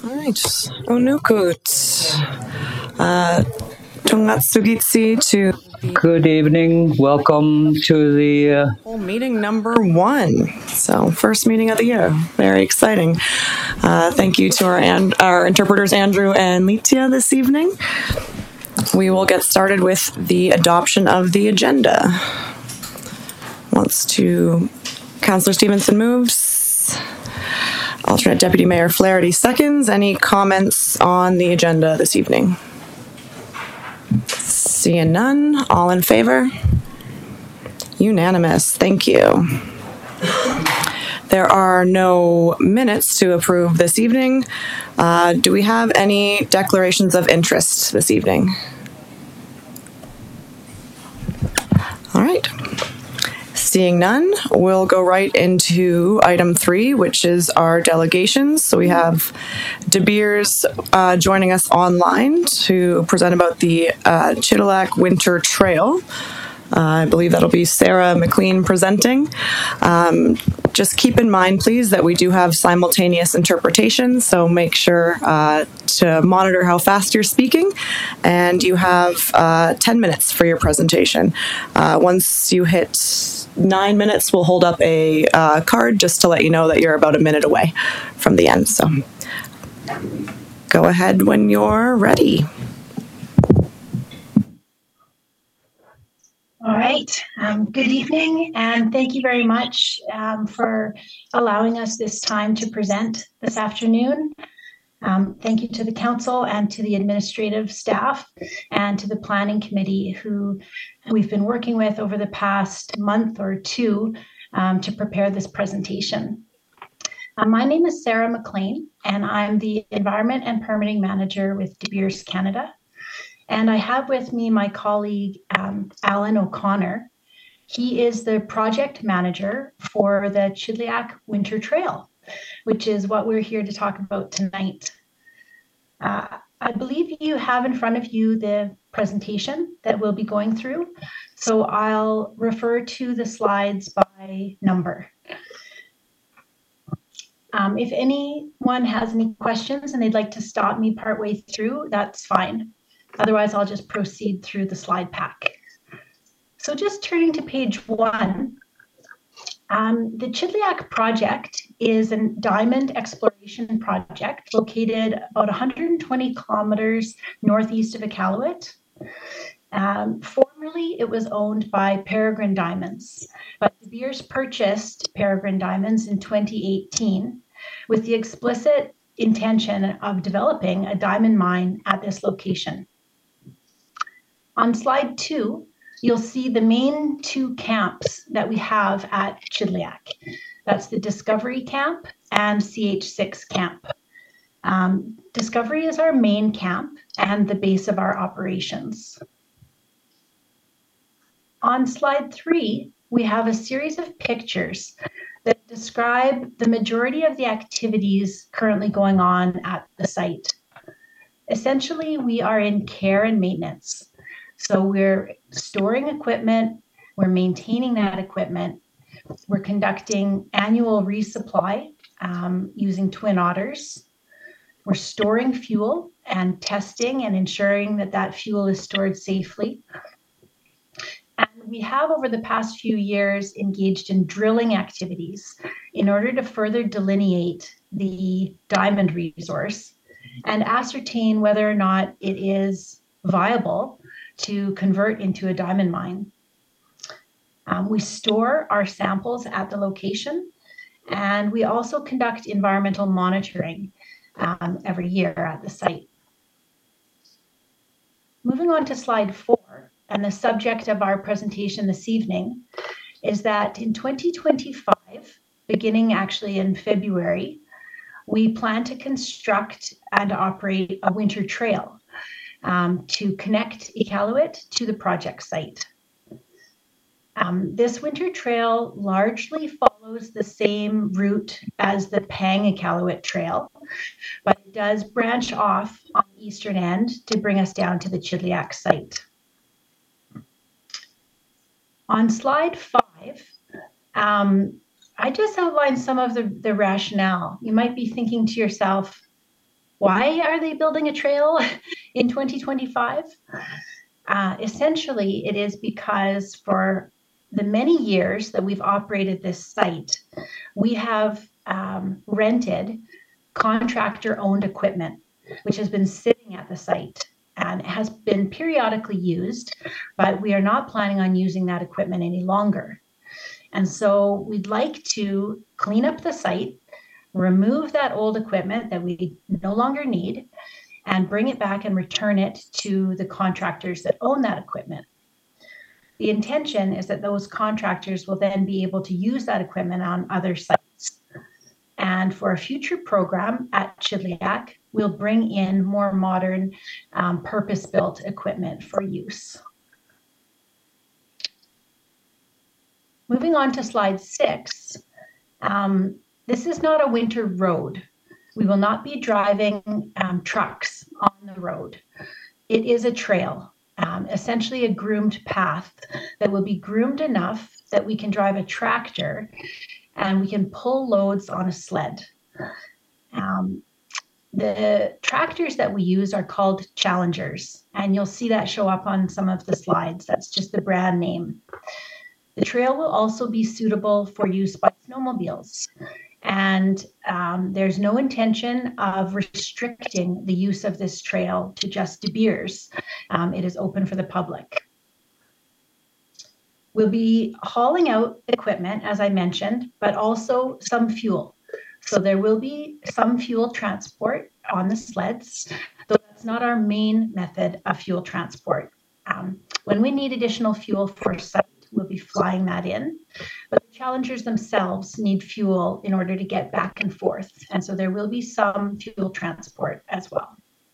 right, Onukut. Tungatsugitsi to Good evening. Welcome to the meeting number 1. So, first meeting of the year. Very exciting. Thank you to our interpreters, Andrew and Litia, this evening. We will get started with the adoption of the agenda. Councillor Stevenson moves. Alternate Deputy Mayor Flaherty seconds. Any comments on the agenda this evening? Seeing none. All in favor? Unanimous. Thank you. There are no minutes to approve this evening. Do we have any declarations of interest this evening? All right. Seeing none, we'll go right into item 3, which is our delegations. So we have De Beers joining us online to present about the Chilliwack Winter Trail. I believe that'll be Sarah McLean presenting. Just keep in mind, please, that we do have simultaneous interpretation, so make sure to monitor how fast you're speaking, and you have 10 minutes for your presentation. Once you hit 9 minutes, we'll hold up a card just to let you know that you're about a minute away from the end. So go ahead when you're ready. All right. Good evening, and thank you very much for allowing us this time to present this afternoon. Thank you to the council and to the administrative staff and to the planning committee who we've been working with over the past month or two to prepare this presentation. My name is Sarah McLean, and I'm the Environment and Permitting Manager with De Beers Canada. And I have with me my colleague, Alan O'Connor. He is the project manager for the Chilliwack Winter Trail, which is what we're here to talk about tonight. I believe you have in front of you the presentation that we'll be going through. So I'll refer to the slides by number. If anyone has any questions and they'd like to stop me partway through, that's fine. Otherwise, I'll just proceed through the slide pack. So just turning to page 1, the Chilliwack project is a diamond exploration project located about 120 kilometers northeast of Iqaluit. Formerly, it was owned by Peregrine Diamonds, but De Beers purchased Peregrine Diamonds in 2018 with the explicit intention of developing a diamond mine at this location. On slide 2, you'll see the main 2 camps that we have at Chilliwack. That's the Discovery Camp and CH6 Camp. Discovery is our main camp and the base of our operations. On slide 3, we have a series of pictures that describe the majority of the activities currently going on at the site. Essentially, we are in care and maintenance. So we're storing equipment, we're maintaining that equipment, we're conducting annual resupply using Twin Otters, we're storing fuel and testing and ensuring that that fuel is stored safely. And we have over the past few years engaged in drilling activities in order to further delineate the diamond resource and ascertain whether or not it is viable to convert into a diamond mine. We store our samples at the location, and we also conduct environmental monitoring every year at the site. Moving on to slide 4, and the subject of our presentation this evening is that in 2025, beginning actually in February, we plan to construct and operate a winter trail to connect Iqaluit to the project site. This winter trail largely follows the same route as the Pang Iqaluit Trail, but it does branch off on the eastern end to bring us down to the Chilliwack site. On slide 5, I just outlined some of the rationale. You might be thinking to yourself, Why are they building a trail in 2025? Essentially, it is because for the many years that we've operated this site, we have rented contractor-owned equipment, which has been sitting at the site and has been periodically used, but we are not planning on using that equipment any longer. And so we'd like to clean up the site, remove that old equipment that we no longer need, and bring it back and return it to the contractors that own that equipment. The intention is that those contractors will then be able to use that equipment on other sites. And for a future program at Chidliak, we'll bring in more modern purpose-built equipment for use. Moving on to slide 6, this is not a winter road. We will not be driving trucks on the road. It is a trail, essentially a groomed path that will be groomed enough that we can drive a tractor and we can pull loads on a sled. The tractors that we use are called Challengers, and you'll see that show up on some of the slides. That's just the brand name. The trail will also be suitable for use by snowmobiles. And there's no intention of restricting the use of this trail to just De Beers. It is open for the public. We'll be hauling out equipment, as I mentioned, but also some fuel. So there will be some fuel transport on the sleds, though that's not our main method of fuel transport. When we need additional fuel for site, we'll be flying that in. But the Challengers themselves need fuel in order to get back and forth. And so there will be some fuel transport as well.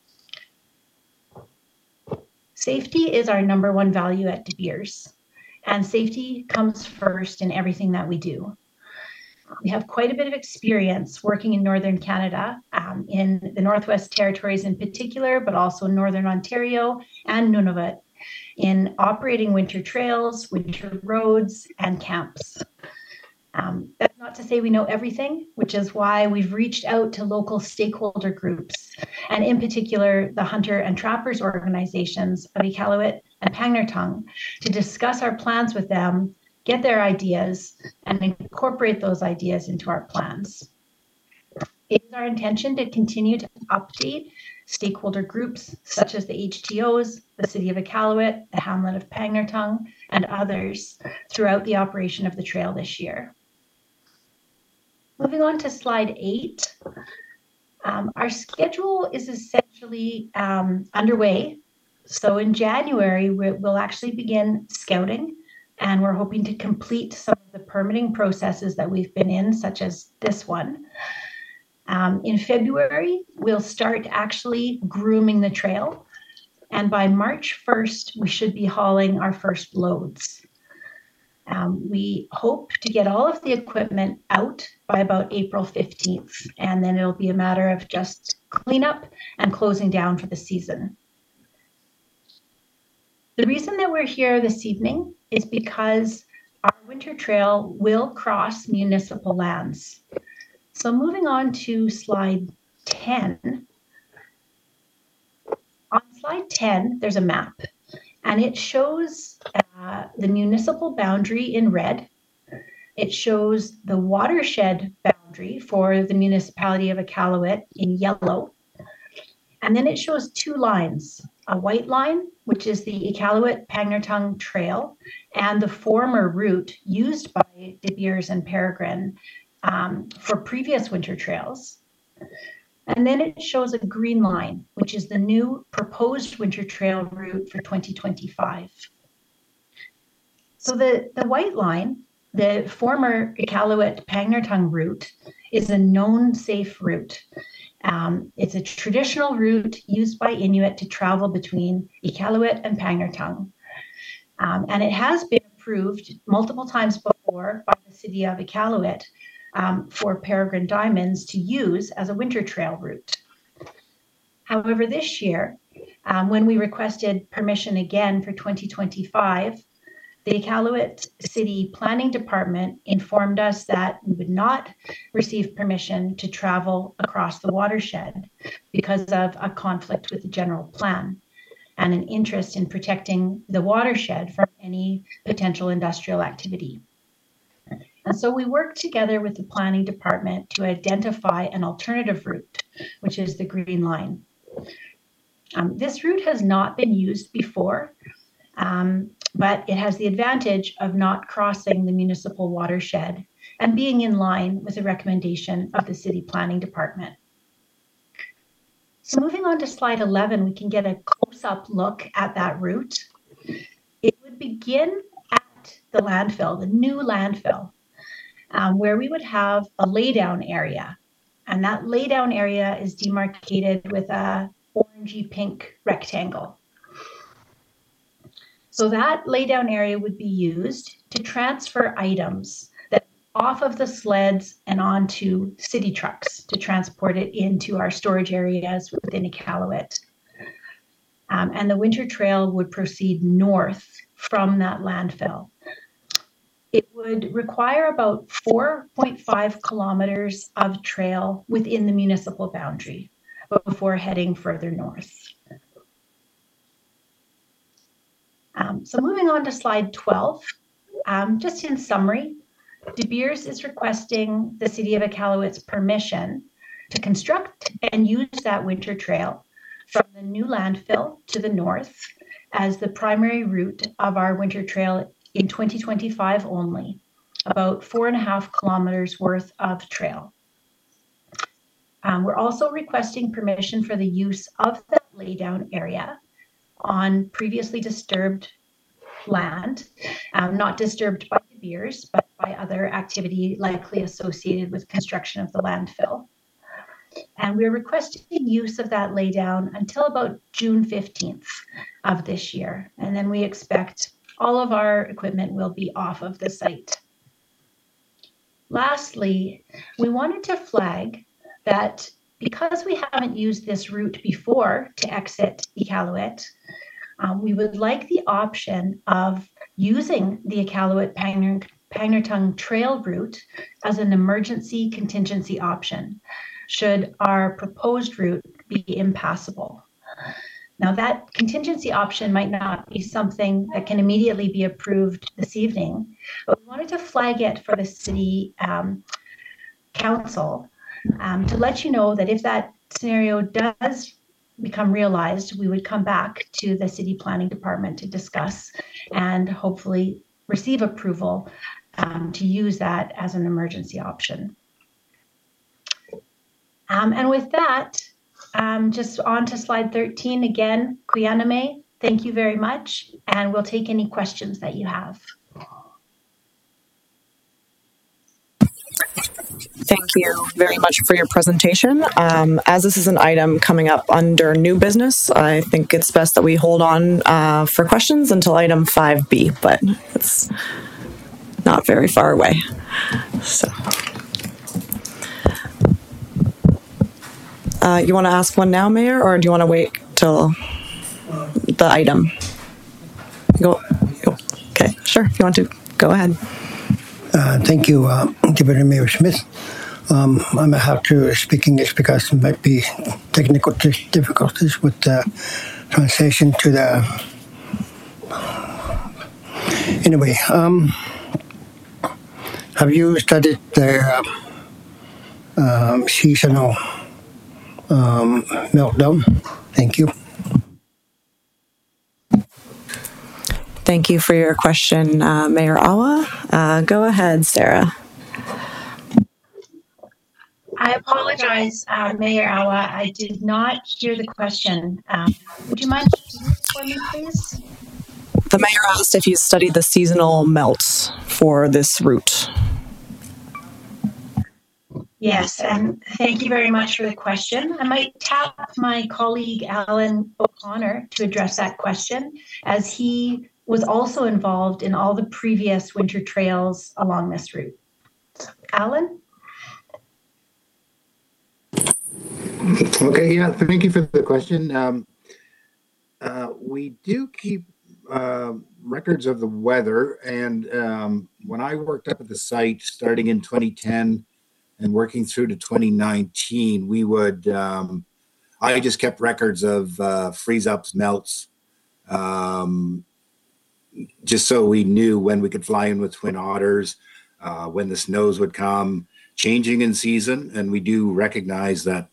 Safety is our number one value at De Beers. And safety comes first in everything that we do. We have quite a bit of experience working in Northern Canada, in the Northwest Territories in particular, but also Northern Ontario and Nunavut, in operating winter trails, winter roads, and camps. That's not to say we know everything, which is why we've reached out to local stakeholder groups, and in particular, the hunter and trappers organizations of Iqaluit and Pangnirtung, to discuss our plans with them, get their ideas, and incorporate those ideas into our plans. It is our intention to continue to update stakeholder groups such as the HTOs, the City of Iqaluit, the Hamlet of Pangnirtung, and others throughout the operation of the trail this year. Moving on to slide 8, our schedule is essentially underway. So in January, we'll actually begin scouting, and we're hoping to complete some of the permitting processes that we've been in, such as this one. In February, we'll start actually grooming the trail. And by March 1st, we should be hauling our first loads. We hope to get all of the equipment out by about April 15th, and then it'll be a matter of just cleanup and closing down for the season. The reason that we're here this evening is because our winter trail will cross municipal lands. So moving on to slide 10. On slide 10, there's a map, and it shows the municipal boundary in red. It shows the watershed boundary for the municipality of Iqaluit in yellow. And then it shows two lines, a white line, which is the Iqaluit Pangnirtung Trail, and the former route used by De Beers and Peregrine for previous winter trails. And then it shows a green line, which is the new proposed winter trail route for 2025. So the white line, the former Iqaluit Pangnirtung route, is a known safe route. It's a traditional route used by Inuit to travel between Iqaluit and Pangnirtung. And it has been approved multiple times before by the City of Iqaluit for Peregrine Diamonds to use as a winter trail route. However, this year, when we requested permission again for 2025, the Iqaluit City Planning Department informed us that we would not receive permission to travel across the watershed because of a conflict with the general plan and an interest in protecting the watershed from any potential industrial activity. And so we worked together with the planning department to identify an alternative route, which is the Green Line. This route has not been used before, but it has the advantage of not crossing the municipal watershed and being in line with the recommendation of the city planning department. So moving on to slide 11, we can get a close-up look at that route. It would begin at the landfill, the new landfill, where we would have a laydown area. And that laydown area is demarcated with a orangey pink rectangle. So that laydown area would be used to transfer items that off of the sleds and onto city trucks to transport it into our storage areas within Iqaluit. And the winter trail would proceed north from that landfill. It would require about 4.5 kilometers of trail within the municipal boundary before heading further north. So moving on to slide 12, just in summary, De Beers is requesting the City of Iqaluit's permission to construct and use that winter trail from the new landfill to the north as the primary route of our winter trail in 2025 only, about 4.5 kilometers worth of trail. We're also requesting permission for the use of that laydown area on previously disturbed land, not disturbed by De Beers, but by other activity likely associated with construction of the landfill. And we're requesting use of that laydown until about June 15th of this year. And then we expect all of our equipment will be off of the site. Lastly, we wanted to flag that because we haven't used this route before to exit Iqaluit, we would like the option of using the Iqaluit Pangnirtung Trail route as an emergency contingency option should our proposed route be impassable. Now, that contingency option might not be something that can immediately be approved this evening, but we wanted to flag it for the city council to let you know that if that scenario does become realized, we would come back to the city planning department to discuss and hopefully receive approval to use that as an emergency option. And with that, just on to slide 13 again, Kuyaname, thank you very much, and we'll take any questions that you have. Thank you very much for your presentation. As this is an item coming up under new business, I think it's best that we hold on for questions until item 5B, but it's not very far away. So, you want to ask one now, Mayor, or do you want to wait till the item? Go. Okay, sure. If you want to, go ahead. Thank you, Deputy Mayor Smith. I might have to speak English because there might be technical difficulties with the translation to the... Anyway, have you studied the seasonal meltdown? Thank you. Thank you for your question, Mayor Awa. Go ahead, Sarah. I apologize, Mayor Awa. I did not hear the question. Would you mind repeating it for me, please? The mayor asked if you studied the seasonal melts for this route. Yes, and thank you very much for the question. I might tap my colleague, Alan O'Connor, to address that question, as he was also involved in all the previous winter trails along this route. Alan? Okay, yeah, thank you for the question. We do keep records of the weather. And when I worked up at the site starting in 2010 and working through to 2019, we would, I just kept records of freeze ups, melts, just so we knew when we could fly in with Twin Otters, when the snows would come, changing in season. And we do recognize that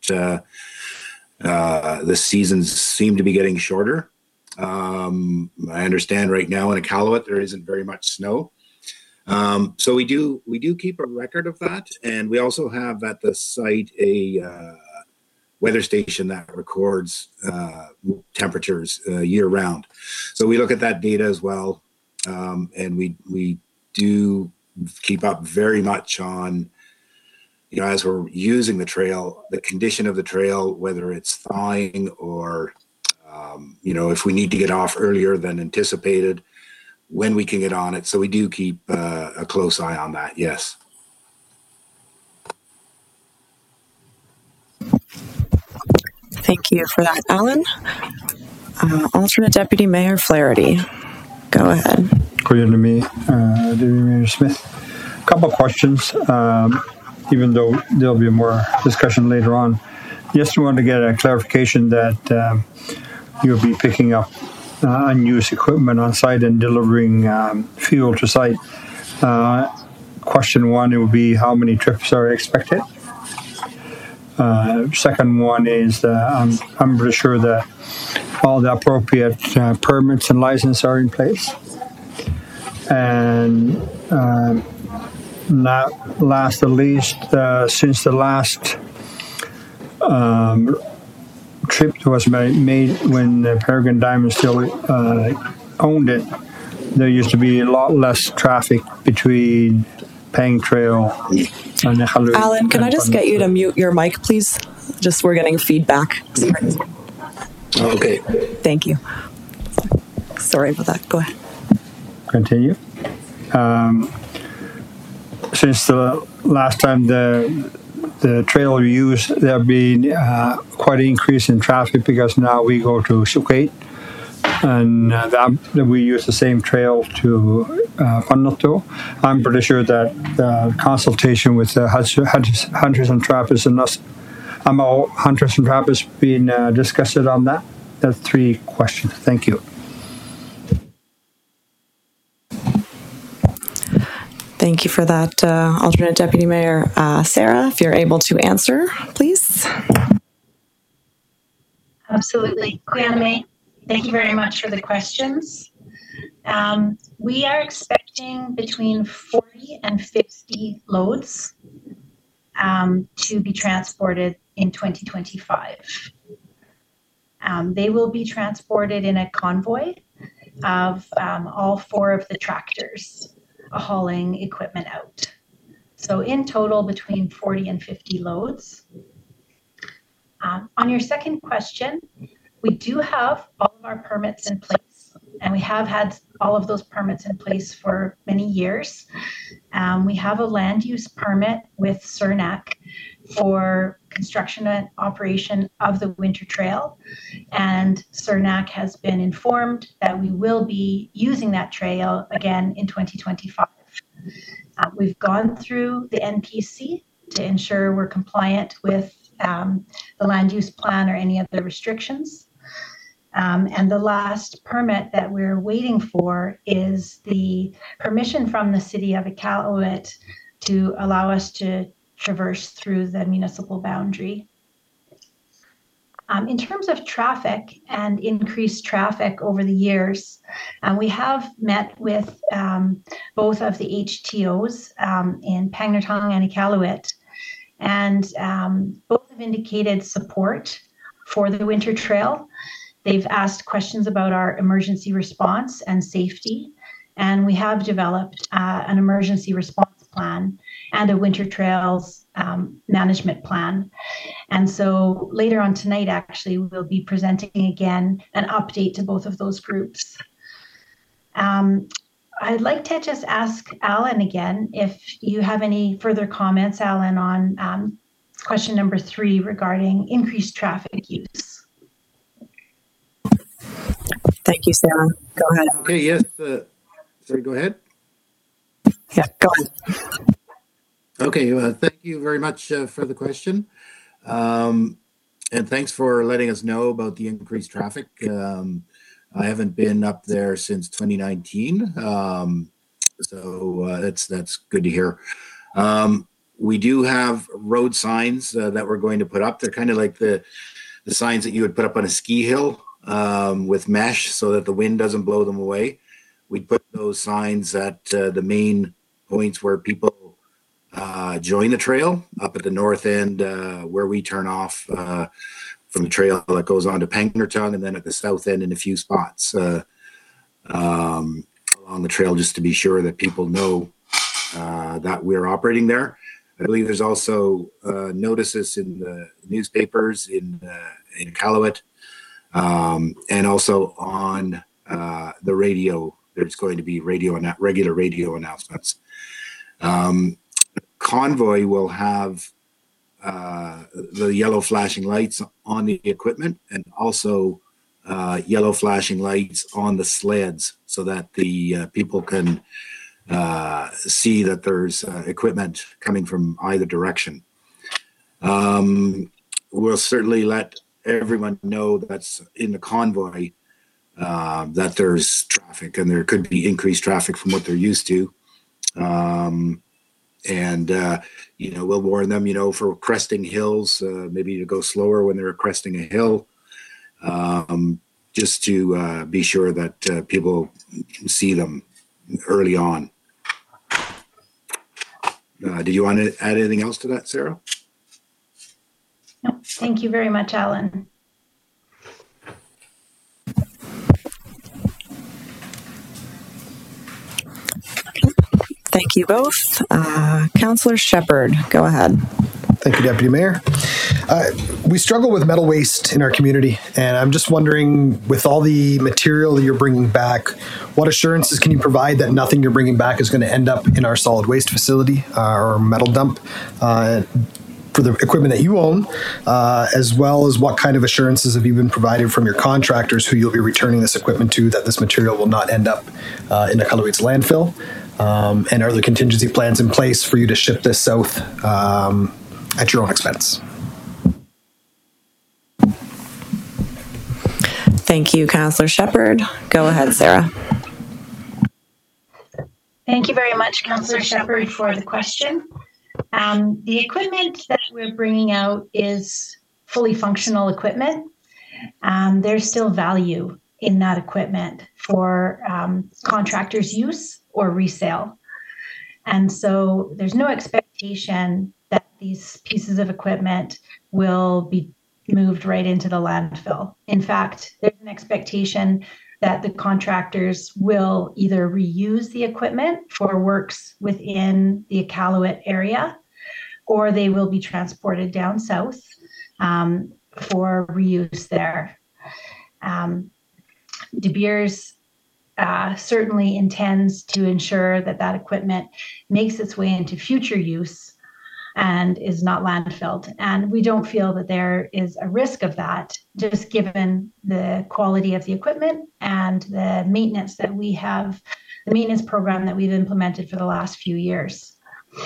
the seasons seem to be getting shorter. I understand right now in Iqaluit there isn't very much snow. So we do keep a record of that. And we also have at the site a weather station that records temperatures year round. So we look at that data as well. And we do keep up very much on, as we're using the trail, the condition of the trail, whether it's thawing or, if we need to get off earlier than anticipated, when we can get on it. So we do keep a close eye on that, yes. Thank you for that, Alan. Alternate Deputy Mayor Flaherty, go ahead. Good evening to me, Deputy Mayor Smith. A couple of questions, even though there'll be more discussion later on. Just wanted to get a clarification that you'll be picking up unused equipment on site and delivering fuel to site. Question one, it would be how many trips are expected? Second one is I'm pretty sure that all the appropriate permits and licenses are in place. And not last but least, since the last trip that was made when Peregrine Diamond still owned it, there used to be a lot less traffic between Pang Trail and Iqaluit. Alan, can I just get you to mute your mic, please? Just we're getting feedback. Sorry. Okay. Thank you. Sorry about that. Go ahead. Continue. Since the last time the trail we used, there have been quite an increase in traffic because now we go to Sukhait, and that we use the same trail to Vanuatu. I'm pretty sure that consultation with hunters and trappers and us, all hunters and trappers being discussed on that. That's 3 questions. Thank you. Thank you for that, Alternate Deputy Mayor. Sarah, if you're able to answer, please. Absolutely. Kuya-May, thank you very much for the questions. We are expecting between 40 and 50 loads to be transported in 2025. They will be transported in a convoy of all 4 of the tractors hauling equipment out. So in total, between 40 and 50 loads. On your second question, we do have all of our permits in place, and we have had all of those permits in place for many years. We have a land use permit with CERNAC for construction and operation of the Winter Trail, and CERNAC has been informed that we will be using that trail again in 2025. We've gone through the NPC to ensure we're compliant with the land use plan or any other restrictions. And the last permit that we're waiting for is the permission from the city of Iqaluit to allow us to traverse through the municipal boundary. In terms of traffic and increased traffic over the years, we have met with both of the HTOs in Pangnirtung and Iqaluit, and both have indicated support for the Winter Trail. They've asked questions about our emergency response and safety, and we have developed an emergency response plan and a Winter Trails management plan. And so later on tonight, actually, we'll be presenting again an update to both of those groups. I'd like to just ask Alan again if you have any further comments, Alan, on question number 3 regarding increased traffic use. Thank you, Sarah. Go ahead. Okay, yes. Sorry, go ahead. Yeah, go ahead. Okay, thank you very much for the question. And thanks for letting us know about the increased traffic. I haven't been up there since 2019, so that's good to hear. We do have road signs that we're going to put up. They're kind of like the signs that you would put up on a ski hill with mesh so that the wind doesn't blow them away. We'd put those signs at the main points where people join the trail, up at the north end where we turn off from the trail that goes on to Pengertung, and then at the south end in a few spots along the trail, just to be sure that people know that we're operating there. I believe there's also notices in the newspapers in Iqaluit, and also on the radio. There's going to be regular radio announcements. Convoy will have the yellow flashing lights on the equipment, and also yellow flashing lights on the sleds, so that the people can see that there's equipment coming from either direction. We'll certainly let everyone know that's in the convoy that there's traffic, and there could be increased traffic from what they're used to. We'll warn them, for cresting hills, maybe to go slower when they're cresting a hill, just to be sure that people see them early on. Did you want to add anything else to that, Sarah? No, thank you very much, Alan. Thank you both. Councillor Shepherd, go ahead. Thank you, Deputy Mayor. We struggle with metal waste in our community, and I'm just wondering, with all the material that you're bringing back, what assurances can you provide that nothing you're bringing back is going to end up in our solid waste facility or metal dump for the equipment that you own, as well as what kind of assurances have you been provided from your contractors who you'll be returning this equipment to that this material will not end up in Iqaluit's landfill? And are there contingency plans in place for you to ship this south at your own expense? Thank you, Councillor Shepherd. Go ahead, Sarah. Thank you very much, Councillor Shepherd, for the question. The equipment that we're bringing out is fully functional equipment. There's still value in that equipment for contractors' use or resale. And so there's no expectation that these pieces of equipment will be moved right into the landfill. In fact, there's an expectation that the contractors will either reuse the equipment for works within the Iqaluit area, or they will be transported down south for reuse there. De Beers certainly intends to ensure that that equipment makes its way into future use and is not landfilled. And we don't feel that there is a risk of that, just given the quality of the equipment and the maintenance that we have, the maintenance program that we've implemented for the last few years.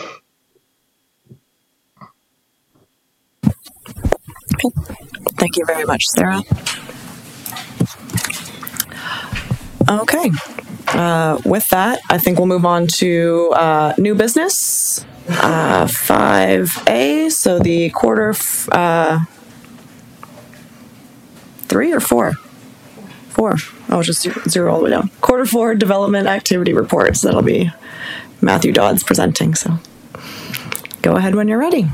Okay. Thank you very much, Sarah. Okay. With that, I think we'll move on to new business, 5A. So the quarter 3 or 4? 4. Oh, just zero all the way down. Quarter 4 development activity reports. That'll be Matthew Dodds presenting. So go ahead when you're ready.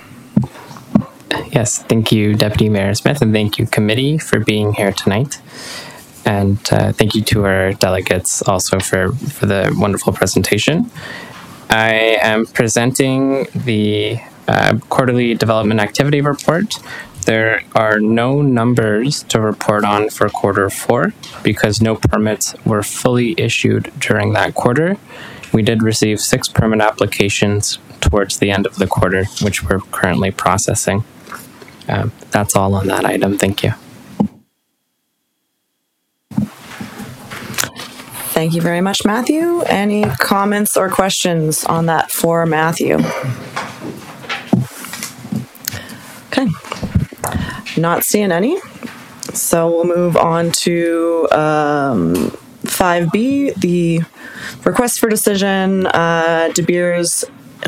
Yes, thank you, Deputy Mayor Smith, and thank you, committee, for being here tonight. And thank you to our delegates also for the wonderful presentation. I am presenting the quarterly development activity report. There are no numbers to report on for quarter 4 because no permits were fully issued during that quarter. We did receive 6 permit applications towards the end of the quarter, which we're currently processing. That's all on that item. Thank you. Thank you very much, Matthew. Any comments or questions on that for Matthew? Okay. Not seeing any. So we'll move on to 5B, the request for decision, De Beers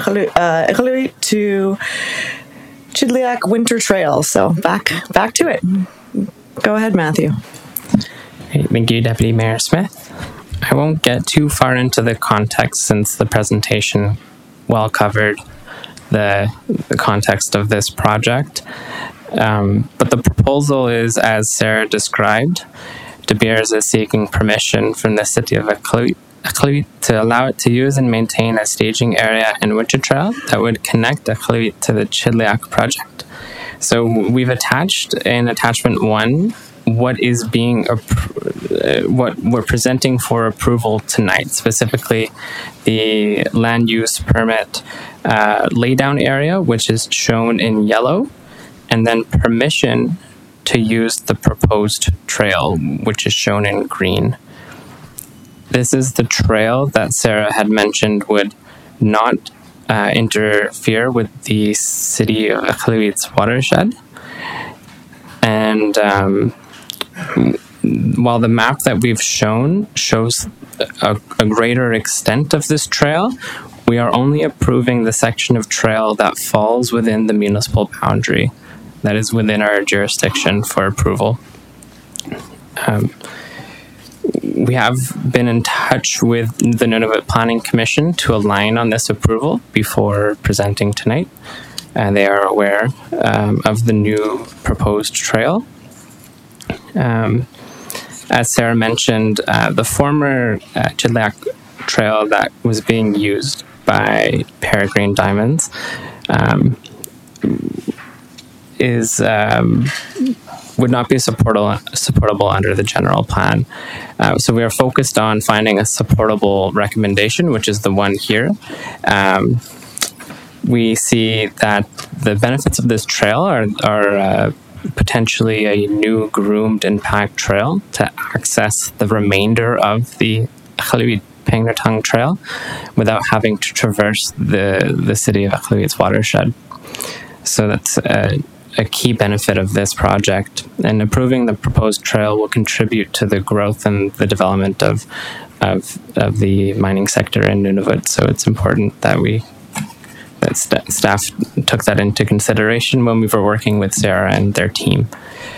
to Chidliak Winter Trail. So back to it. Go ahead, Matthew. Thank you, Deputy Mayor Smith. I won't get too far into the context since the presentation well covered the context of this project. But the proposal is, as Sarah described, De Beers is seeking permission from the city of Iqaluit to allow it to use and maintain a staging area and winter trail that would connect Iqaluit to the Chidliak project. So we've attached in attachment 1 what is being what we're presenting for approval tonight, specifically the land use permit laydown area, which is shown in yellow, and then permission to use the proposed trail, which is shown in green. This is the trail that Sarah had mentioned would not interfere with the city of Iqaluit's watershed. And while the map that we've shown shows a greater extent of this trail, we are only approving the section of trail that falls within the municipal boundary that is within our jurisdiction for approval. We have been in touch with the Nunavut Planning Commission to align on this approval before presenting tonight. They are aware of the new proposed trail. As Sarah mentioned, the former Chidliak trail that was being used by Peregrine Diamonds would not be supportable under the general plan. So we are focused on finding a supportable recommendation, which is the one here. We see that the benefits of this trail are potentially a new groomed and packed trail to access the remainder of the Iqaluit Pangnirtung Trail without having to traverse the city of Iqaluit's watershed. So that's a key benefit of this project, and approving the proposed trail will contribute to the growth and the development of the mining sector in Nunavut. So it's important that staff took that into consideration when we were working with Sarah and their team.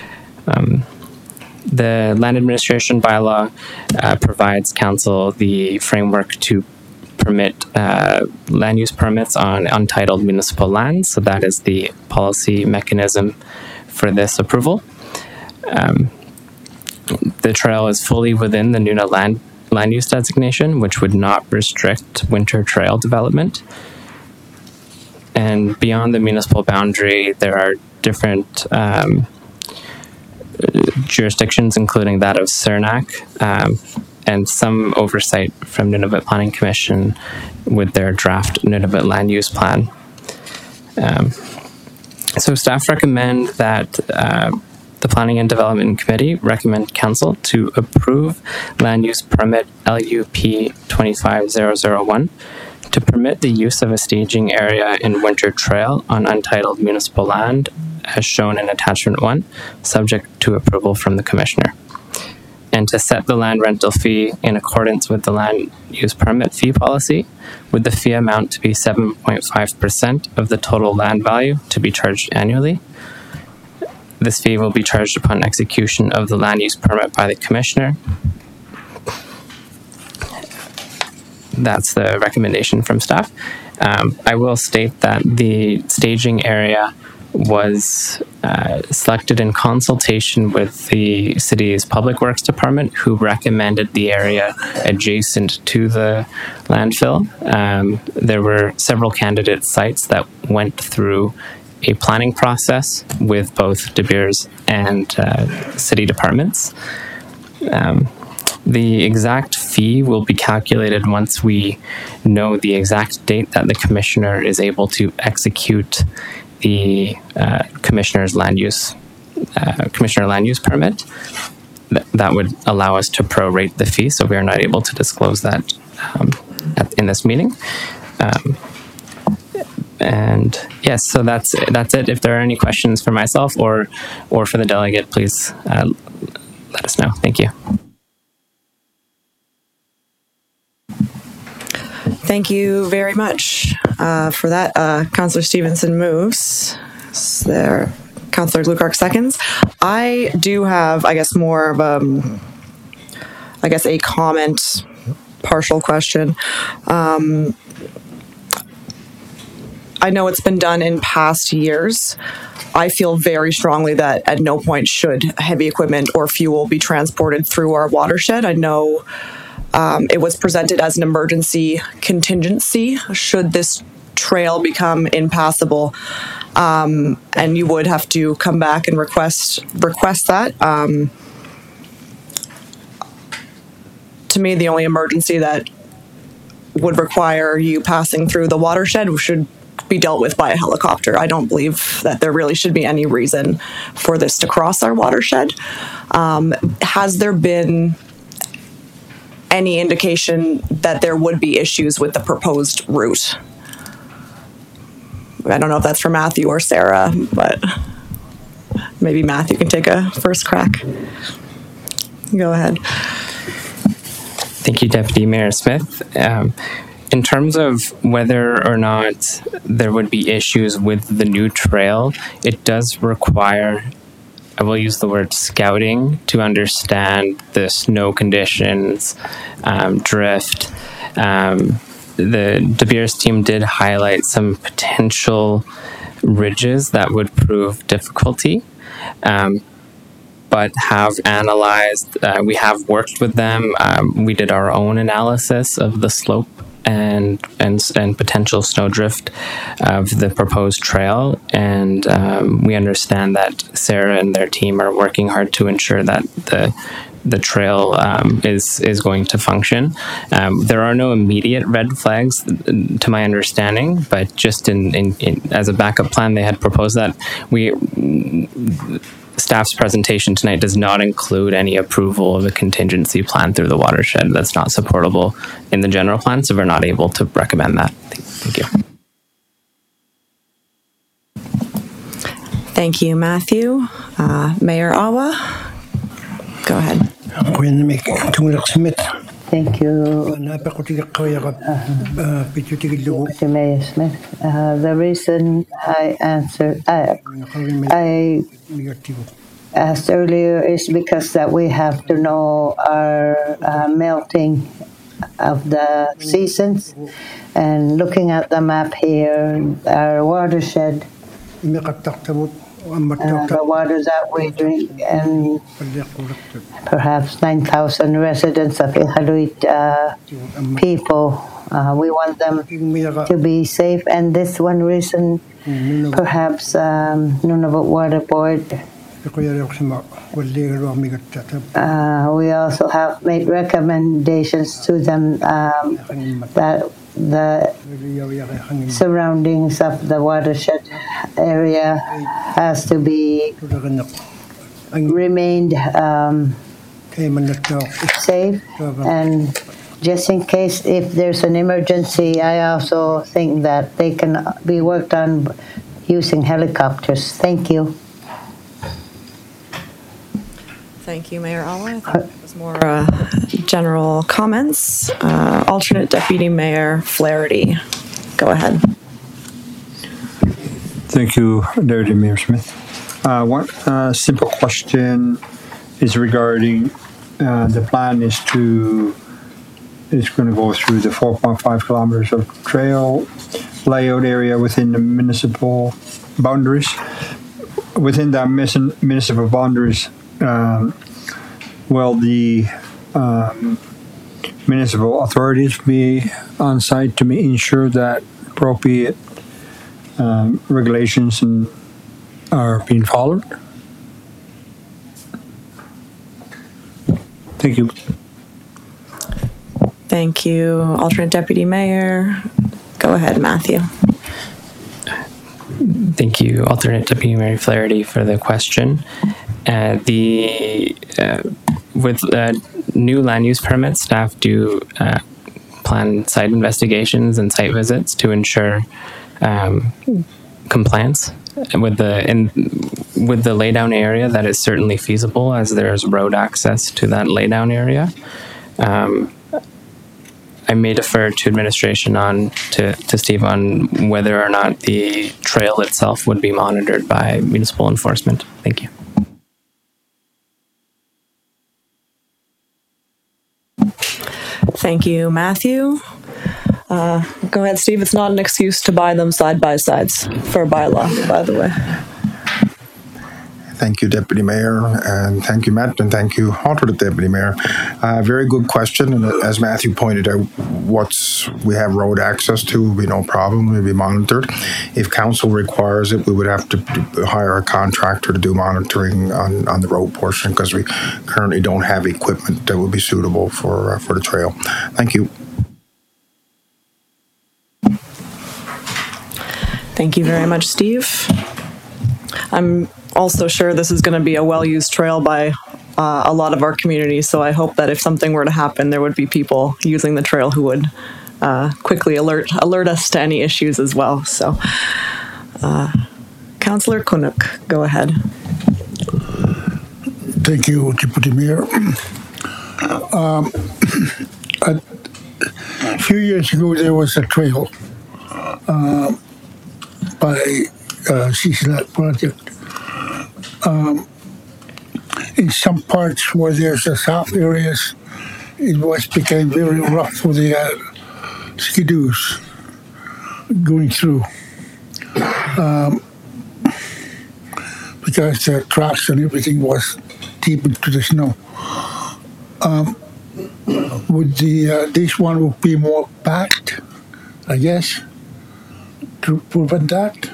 The Land Administration Bylaw provides Council the framework to permit land use permits on untitled municipal lands. So that is the policy mechanism for this approval. The trail is fully within the Nuna land use designation, which would not restrict winter trail development. And beyond the municipal boundary, there are different jurisdictions, including that of Cernak, and some oversight from Nunavut Planning Commission with their draft Nunavut Land Use Plan. So staff recommend that the Planning and Development Committee recommend Council to approve Land Use Permit LUP 25001 to permit the use of a staging area in Winter Trail on untitled municipal land as shown in Attachment 1, subject to approval from the Commissioner, and to set the land rental fee in accordance with the land use permit fee policy, with the fee amount to be 7.5% of the total land value to be charged annually. This fee will be charged upon execution of the land use permit by the Commissioner. That's the recommendation from staff. I will state that the staging area was selected in consultation with the city's Public Works Department, who recommended the area adjacent to the landfill. There were several candidate sites that went through a planning process with both De Beers and city departments. The exact fee will be calculated once we know the exact date that the Commissioner is able to execute the Commissioner land use permit. that would allow us to prorate the fee. So we are not able to disclose that in this meeting. And yes, so that's it. If there are any questions for myself or for the delegate, please let us know. Thank you. Thank you very much for that. Councillor Stevenson moves. There, Councillor Gluckart seconds. I do have, I guess, more of a comment, partial question. I know it's been done in past years. I feel very strongly that at no point should heavy equipment or fuel be transported through our watershed. I know it was presented as an emergency contingency should this trail become impassable, and you would have to come back and request that. To me, the only emergency that would require you passing through the watershed should be dealt with by a helicopter. I don't believe that there really should be any reason for this to cross our watershed. Has there been any indication that there would be issues with the proposed route? I don't know if that's for Matthew or Sarah, but maybe Matthew can take a first crack. Go ahead. Thank you, Deputy Mayor Smith. In terms of whether or not there would be issues with the new trail, it does require, I will use the word scouting, to understand the snow conditions, drift. The De Beers team did highlight some potential ridges that would prove difficulty, but have analyzed, we have worked with them. We did our own analysis of the slope and potential snowdrift of the proposed trail, and we understand that Sarah and their team are working hard to ensure that the trail is going to function. There are no immediate red flags, to my understanding, but just in as a backup plan, they had proposed that staff's presentation tonight does not include any approval of a contingency plan through the watershed. That's not supportable in the general plan, so we're not able to recommend that. Thank you. Thank you, Matthew. Mayor Awa, go ahead. Thank you, Mayor Smith. The reason I asked earlier is because that we have to know our melting of the seasons, and looking at the map here, our watershed, the water that we drink, and perhaps 9,000 residents of Iqaluit people. We want them to be safe, and this one reason, perhaps Nunavut Water Board. We also have made recommendations to them that the surroundings of the watershed area has to be remained safe, and just in case if there's an emergency, I also think that they can be worked on using helicopters. Thank you. Thank you, Mayor Awa. I think it was more general comments. Alternate Deputy Mayor Flaherty, go ahead. Thank you, Deputy Mayor Smith. One simple question is regarding the plan is going to go through the 4.5 kilometers of trail layout area within the municipal boundaries. Within that municipal boundaries, will the municipal authorities be on site to ensure that appropriate regulations are being followed? Thank you. Thank you, Alternate Deputy Mayor. Go ahead, Matthew. Thank you, Alternate Deputy Mayor Flaherty, for the question. The with new land use permits, staff do plan site investigations and site visits to ensure compliance with the laydown area. That is certainly feasible, as there's road access to that laydown area. I may defer to administration to Steve on whether or not the trail itself would be monitored by municipal enforcement. Thank you. Thank you, Matthew. Go ahead, Steve. It's not an excuse to buy them side by sides for bylaw, by the way. Thank you, Deputy Mayor, and thank you, Matt, and thank you, Alternate Deputy Mayor. Very good question, and as Matthew pointed out, we have road access to will be no problem, will be monitored. If council requires it, we would have to hire a contractor to do monitoring on the road portion, because we currently don't have equipment that would be suitable for the trail. Thank you. Thank you very much, Steve. I'm also sure this is going to be a well-used trail by a lot of our community, so I hope that if something were to happen, there would be people using the trail who would quickly alert us to any issues as well. So, Councillor Kunuk, go ahead. Thank you, Deputy Mayor. A few years ago, there was a trail by CCLAT project. In some parts where there's a south areas, it became very rough for the skidoos going through because the tracks and everything was deep into the snow. Would this one would be more packed, I guess, to prevent that?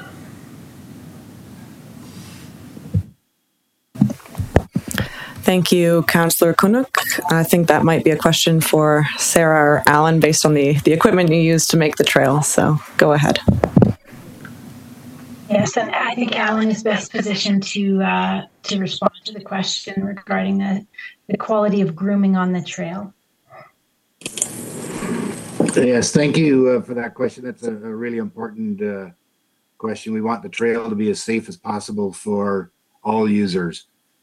Thank you, Councillor Kunuk. I think that might be a question for Sarah or Alan based on the equipment you used to make the trail. So go ahead. Yes, and I think Alan is best positioned to respond to the question regarding the quality of grooming on the trail. Yes, thank you for that question. That's a really important question. We want the trail to be as safe as possible for all users.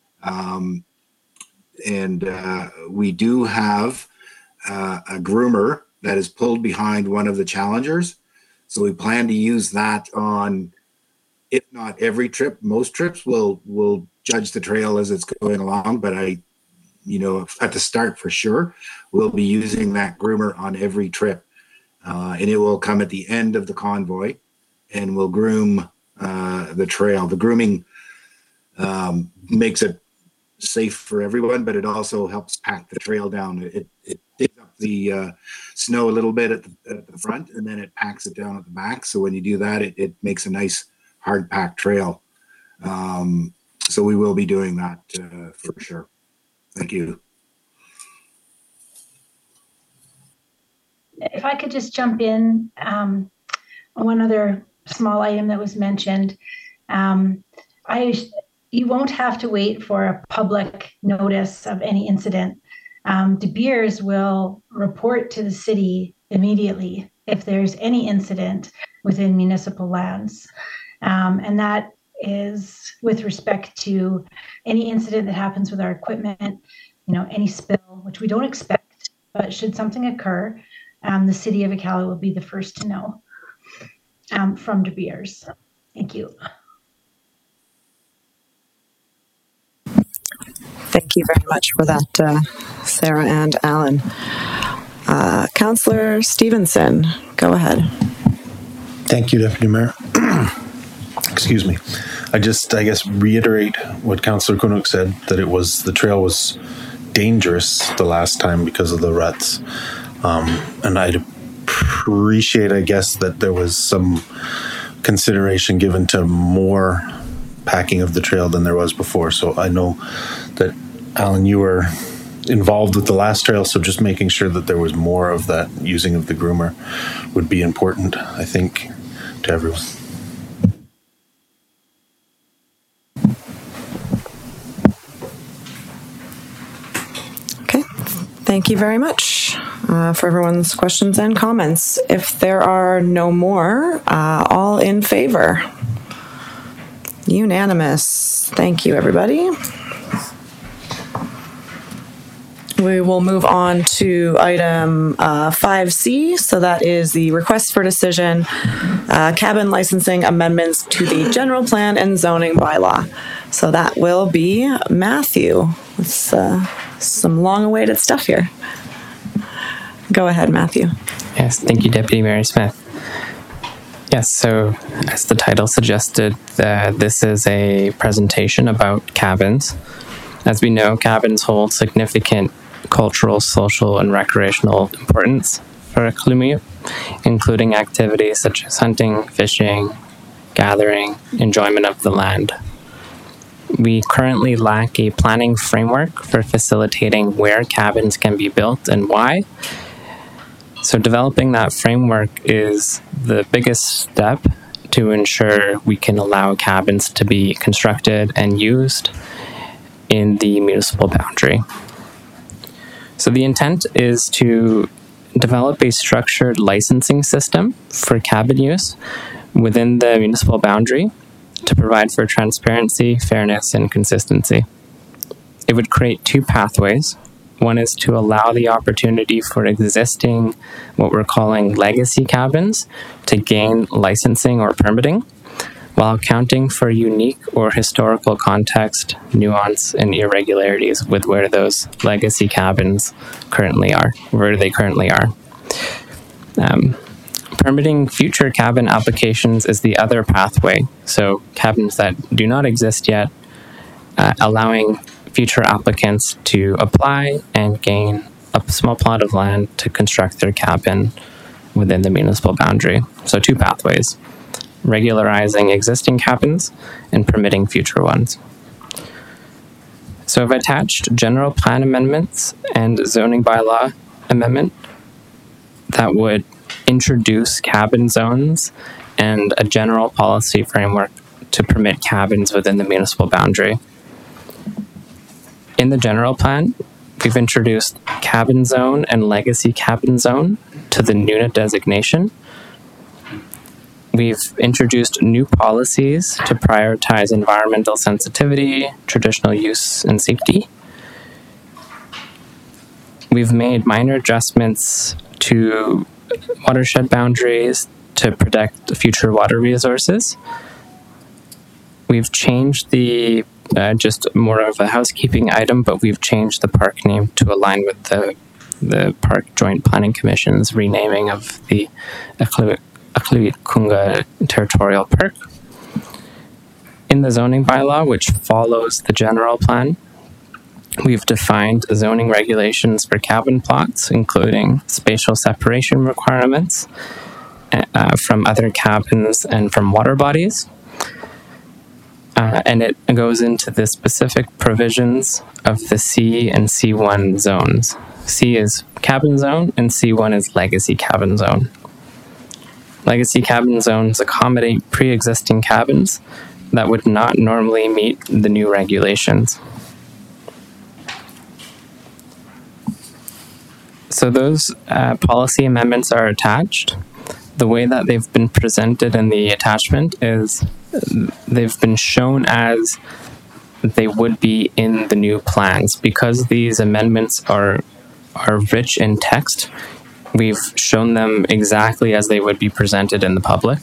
And we do have a groomer that is pulled behind one of the challengers. So we plan to use that on, if not every trip, most trips. We'll judge the trail as it's going along, but at the start for sure, we'll be using that groomer on every trip. And it will come at the end of the convoy and we'll groom the trail. The grooming makes it safe for everyone, but it also helps pack the trail down. It digs up the snow a little bit at the front, and then it packs it down at the back. So when you do that, it makes a nice hard packed trail. So we will be doing that for sure. Thank you. If I could just jump in, one other small item that was mentioned. You won't have to wait for a public notice of any incident. De Beers will report to the city immediately if there's any incident within municipal lands. And that is with respect to any incident that happens with our equipment, any spill, which we don't expect, but should something occur, the city of Iqaluit will be the first to know from De Beers. Thank you. Thank you very much for that, Sarah and Alan. Councillor Stevenson, go ahead. Thank you, Deputy Mayor. Excuse me. I guess, reiterate what Councillor Kunuk said, that the trail was dangerous the last time because of the ruts. And I'd appreciate, I guess, that there was some consideration given to more packing of the trail than there was before. So I know that, Alan, you were involved with the last trail, so just making sure that there was more of that using of the groomer would be important, I think, to everyone. Thank you very much for everyone's questions and comments. If there are no more, all in favor? Unanimous. Thank you, everybody. We will move on to item 5C. So that is the request for decision, cabin licensing amendments to the general plan and zoning bylaw. So that will be Matthew. It's some long-awaited stuff here. Go ahead, Matthew. Yes, thank you, Deputy Mayor Smith. Yes, so as the title suggested, this is a presentation about cabins. As we know, cabins hold significant cultural, social, and recreational importance for Akhlumia, including activities such as hunting, fishing, gathering, enjoyment of the land. We currently lack a planning framework for facilitating where cabins can be built and why. So developing that framework is the biggest step to ensure we can allow cabins to be constructed and used in the municipal boundary. So the intent is to develop a structured licensing system for cabin use within the municipal boundary to provide for transparency, fairness, and consistency. It would create two pathways. One is to allow the opportunity for existing, what we're calling legacy cabins, to gain licensing or permitting, while accounting for unique or historical context, nuance, and irregularities with where those legacy cabins currently are, where they currently are. Permitting future cabin applications is the other pathway. So cabins that do not exist yet, allowing future applicants to apply and gain a small plot of land to construct their cabin within the municipal boundary. So two pathways: regularizing existing cabins and permitting future ones. So I've attached general plan amendments and zoning bylaw amendment that would introduce cabin zones and a general policy framework to permit cabins within the municipal boundary. In the general plan, we've introduced cabin zone and legacy cabin zone to the NUNA designation. We've introduced new policies to prioritize environmental sensitivity, traditional use, and safety. We've made minor adjustments to watershed boundaries to protect future water resources. We've changed the, just more of a housekeeping item, but we've changed the park name to align with the Park Joint Planning Commission's renaming of the Akhlumia Territorial Park. In the zoning bylaw, which follows the general plan, we've defined zoning regulations for cabin plots, including spatial separation requirements from other cabins and from water bodies. And it goes into the specific provisions of the C and C1 zones. C is cabin zone and C1 is legacy cabin zone. Legacy cabin zones accommodate pre-existing cabins that would not normally meet the new regulations. So those policy amendments are attached. The way that they've been presented in the attachment is they've been shown as they would be in the new plans. Because these amendments are rich in text, we've shown them exactly as they would be presented in the public.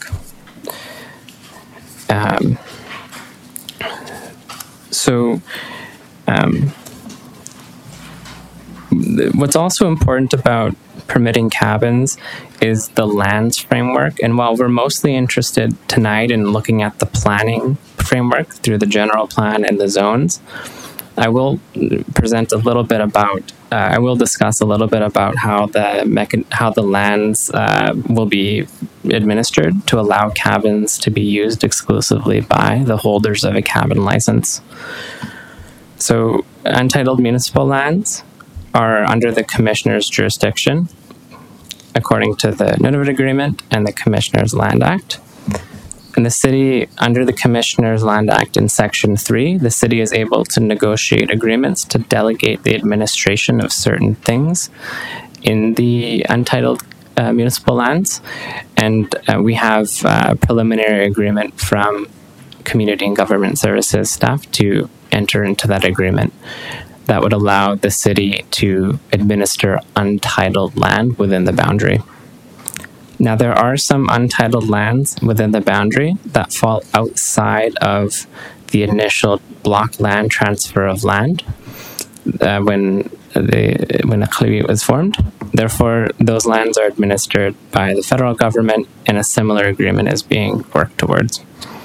What's also important about permitting cabins is the lands framework. And while we're mostly interested tonight in looking at the planning framework through the general plan and the zones, I will present a little bit about, I will discuss a little bit about how the lands will be administered to allow cabins to be used exclusively by the holders of a cabin license. So untitled municipal lands are under the Commissioner's jurisdiction, according to the Nunavut Agreement and the Commissioner's Land Act. In the city, under the Commissioners' Land Act in Section 3, the city is able to negotiate agreements to delegate the administration of certain things in the untitled municipal lands. And we have a preliminary agreement from Community and Government Services staff to enter into that agreement that would allow the city to administer untitled land within the boundary. Now, there are some untitled lands within the boundary that fall outside of the initial block land transfer of land when a cleavage was formed. Therefore, those lands are administered by the federal government, and a similar agreement is being worked towards.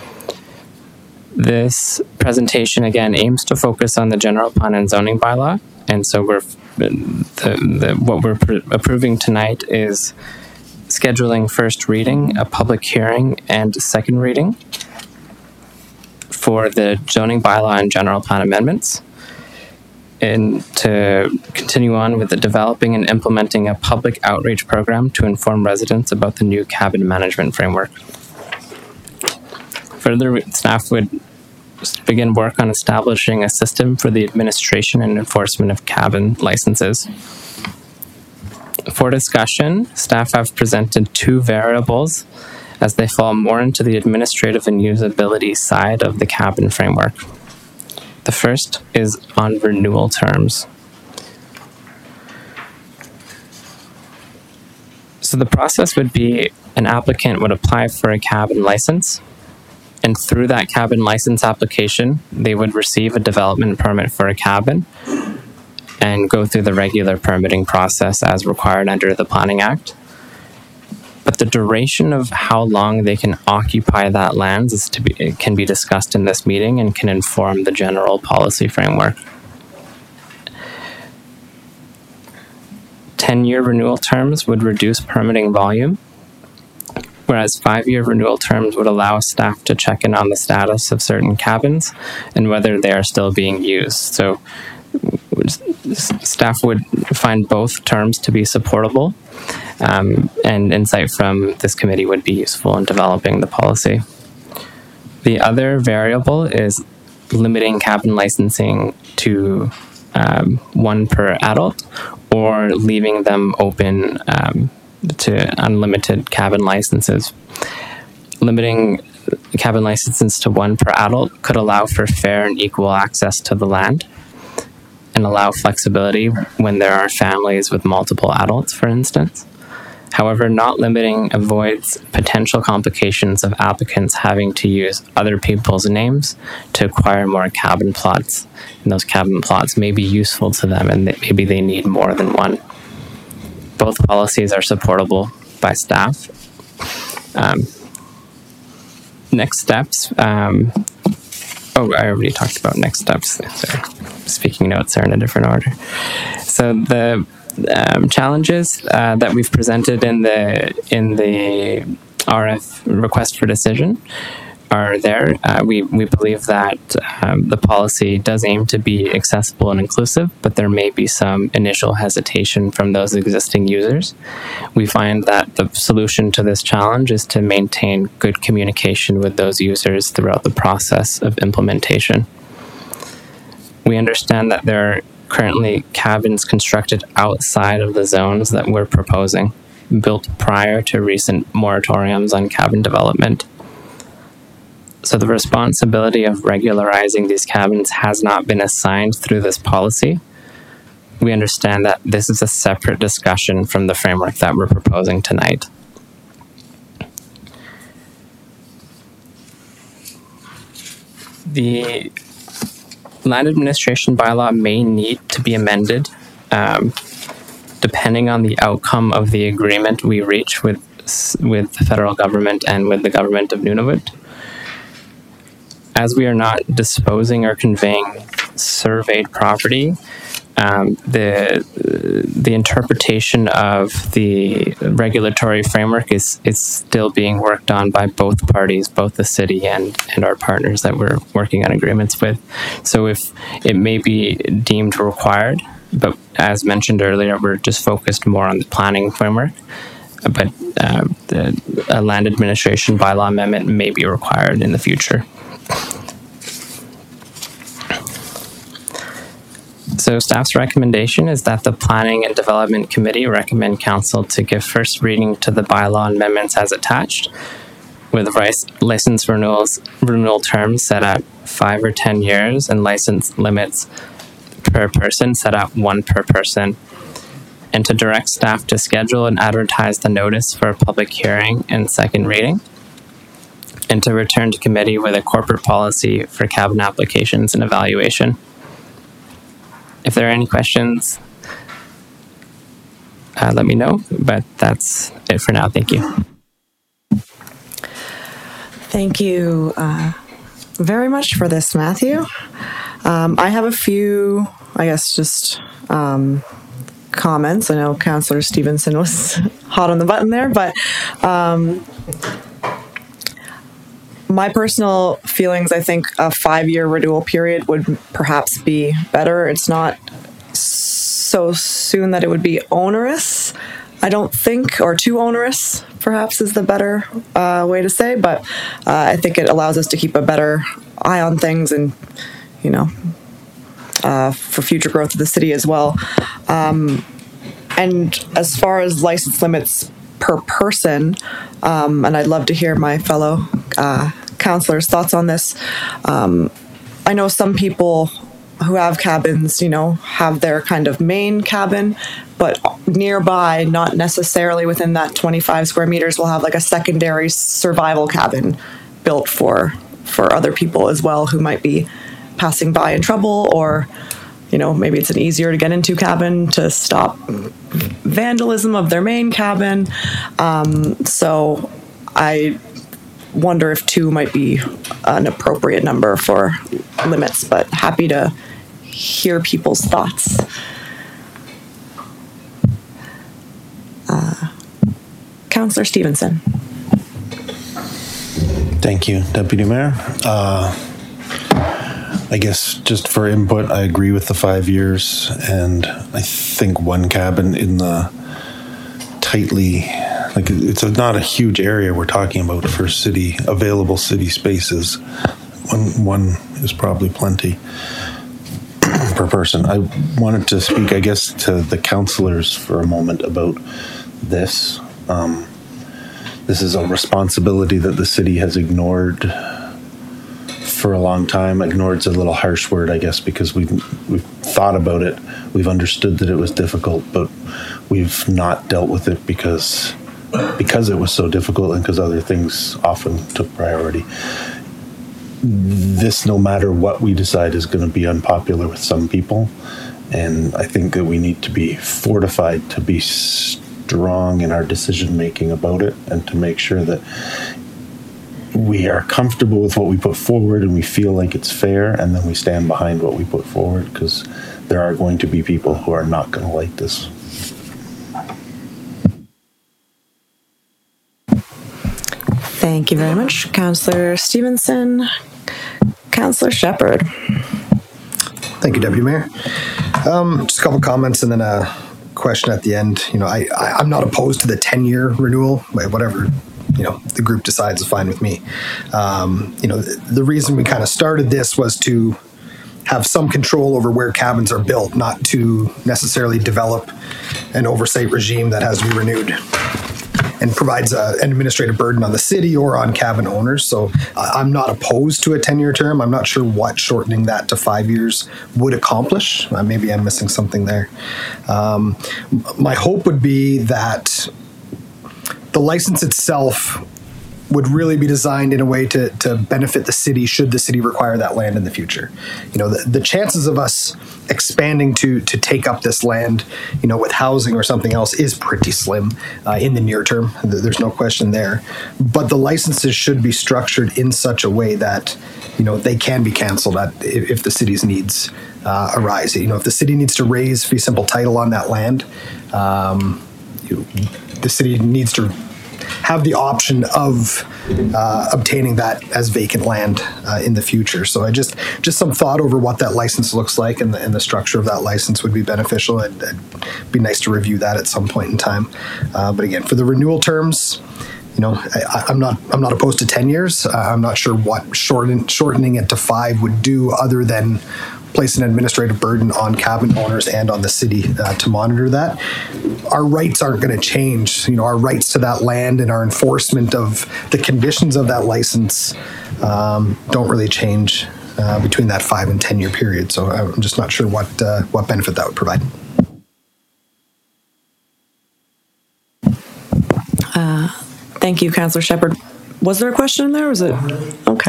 This presentation, again, aims to focus on the general plan and zoning bylaw, and so what we're approving tonight is scheduling first reading, a public hearing, and second reading for the zoning bylaw and general plan amendments, and to continue on with the developing and implementing a public outreach program to inform residents about the new cabin management framework. Further, staff would begin work on establishing a system for the administration and enforcement of cabin licenses. For discussion, staff have presented two variables as they fall more into the administrative and usability side of the cabin framework. The first is on renewal terms. So the process would be an applicant would apply for a cabin license, and through that cabin license application, they would receive a development permit for a cabin and go through the regular permitting process as required under the Planning Act. But the duration of how long they can occupy that land can be discussed in this meeting and can inform the general policy framework. 10-year renewal terms would reduce permitting volume, whereas 5-year renewal terms would allow staff to check in on the status of certain cabins and whether they are still being used. So staff would find both terms to be supportable, and insight from this committee would be useful in developing the policy. The other variable is limiting cabin licensing to one per adult, or leaving them open to unlimited cabin licenses. Limiting cabin licenses to one per adult could allow for fair and equal access to the land and allow flexibility when there are families with multiple adults, for instance. However, not limiting avoids potential complications of applicants having to use other people's names to acquire more cabin plots. And those cabin plots may be useful to them, and maybe they need more than one. Both policies are supportable by staff. Next steps. I already talked about next steps. Sorry. Speaking notes are in a different order. So the challenges that we've presented in the RF request for decision are there. We believe that the policy does aim to be accessible and inclusive, but there may be some initial hesitation from those existing users. We find that the solution to this challenge is to maintain good communication with those users throughout the process of implementation. We understand that there are currently cabins constructed outside of the zones that we're proposing, built prior to recent moratoriums on cabin development. So the responsibility of regularizing these cabins has not been assigned through this policy. We understand that this is a separate discussion from the framework that we're proposing tonight. The land administration bylaw may need to be amended depending on the outcome of the agreement we reach with the federal government and with the government of Nunavut. As we are not disposing or conveying surveyed property, the interpretation of the regulatory framework is still being worked on by both parties, both the city and our partners that we're working on agreements with. So if it may be deemed required, but as mentioned earlier, we're just focused more on the planning framework. but a land administration bylaw amendment may be required in the future. So staff's recommendation is that the Planning and Development Committee recommend council to give first reading to the bylaw amendments as attached, with license renewal terms set at 5 or 10 years and license limits per person set at 1 per person, and to direct staff to schedule and advertise the notice for a public hearing and second reading, and to return to committee with a corporate policy for cabin applications and evaluation. If there are any questions, let me know, but that's it for now. Thank you. Thank you very much for this, Matthew. I have a few, just comments. I know Councillor Stevenson was hot on the button there, but my personal feelings, I think a 5-year renewal period would perhaps be better. It's not so soon that it would be onerous, I don't think, or too onerous, perhaps is the better way to say, but I think it allows us to keep a better eye on things and, for future growth of the city as well. And as far as license limits per person, and I'd love to hear my fellow councillors' thoughts on this. I know some people who have cabins, have their kind of main cabin, but nearby, not necessarily within that 25 square meters, will have like a secondary survival cabin built for other people as well who might be passing by in trouble, or maybe it's an easier to get into cabin to stop vandalism of their main cabin. So I wonder if 2 might be an appropriate number for limits, but happy to hear people's thoughts. Councillor Stevenson. Thank you, Deputy Mayor. I guess just for input, I agree with the 5 years, and I think 1 cabin in the tightly, it's not a huge area we're talking about for available city spaces. One is probably plenty per person. I wanted to speak, I guess, to the councillors for a moment about this. This is a responsibility that the city has ignored for a long time. Ignored's a little harsh word, I guess, because we've thought about it. We've understood that it was difficult, but we've not dealt with it because it was so difficult and because other things often took priority. This, no matter what we decide, is going to be unpopular with some people, and I think that we need to be fortified to be strong in our decision making about it, and to make sure that we are comfortable with what we put forward and we feel like it's fair, and then we stand behind what we put forward, because there are going to be people who are not going to like this. Thank you very much, Councillor Stevenson. Councillor Shepherd. Thank you, Deputy Mayor. Just a couple comments and then a question at the end. I'm not opposed to the 10-year renewal. Whatever the group decides is fine with me. The reason we kind of started this was to have some control over where cabins are built, not to necessarily develop an oversight regime that has to be renewed and provides an administrative burden on the city or on cabin owners. So I'm not opposed to a 10-year term. I'm not sure what shortening that to 5 years would accomplish. Maybe I'm missing something there. My hope would be that the license itself would really be designed in a way to benefit the city should the city require that land in the future. The chances of us expanding to take up this land, with housing or something else is pretty slim in the near term. There's no question there. But the licenses should be structured in such a way that, they can be canceled if the city's needs arise. If the city needs to raise fee simple title on that land, the city needs to have the option of obtaining that as vacant land in the future. So just some thought over what that license looks like and the structure of that license would be beneficial. It'd be nice to review that at some point in time. But again, for the renewal terms, I'm not opposed to 10 years. I'm not sure what shortening it to 5 would do other than place an administrative burden on cabin owners and on the city to monitor that. Our rights aren't going to change. Our rights to that land and our enforcement of the conditions of that license don't really change between that 5 and 10 year period. So I'm just not sure what benefit that would provide. Thank you, Councillor Shepherd. Was there a question in there? Or was it? Okay.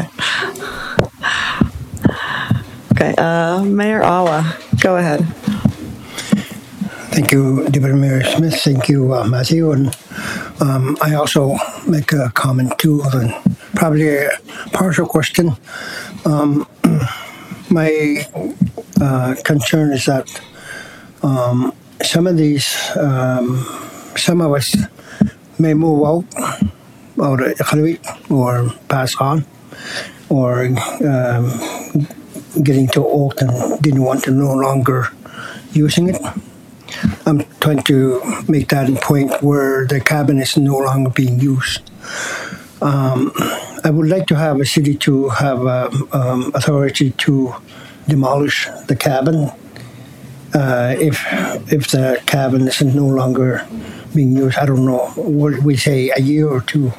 Okay. Mayor Awa, go ahead. Thank you, Deputy Mayor Smith. Thank you, Matthew. And I also make a comment too, and probably a partial question. My concern is that some of us may move out of Iqaluit or pass on, or getting too old and didn't want to no longer using it. I'm trying to make that point where the cabin is no longer being used. I would like to have a city to have authority to demolish the cabin if the cabin is no longer being used. I don't know what we say, a year or two.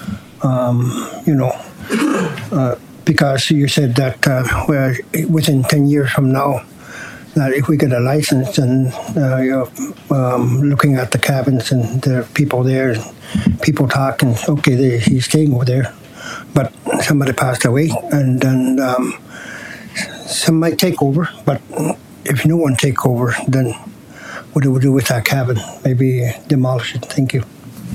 Because you said that within 10 years from now, that if we get a license and looking at the cabins and there are people there, and people talking, okay, he's staying over there, but somebody passed away, and then some might take over. But if no one take over, then what do we do with that cabin? Maybe demolish it. Thank you.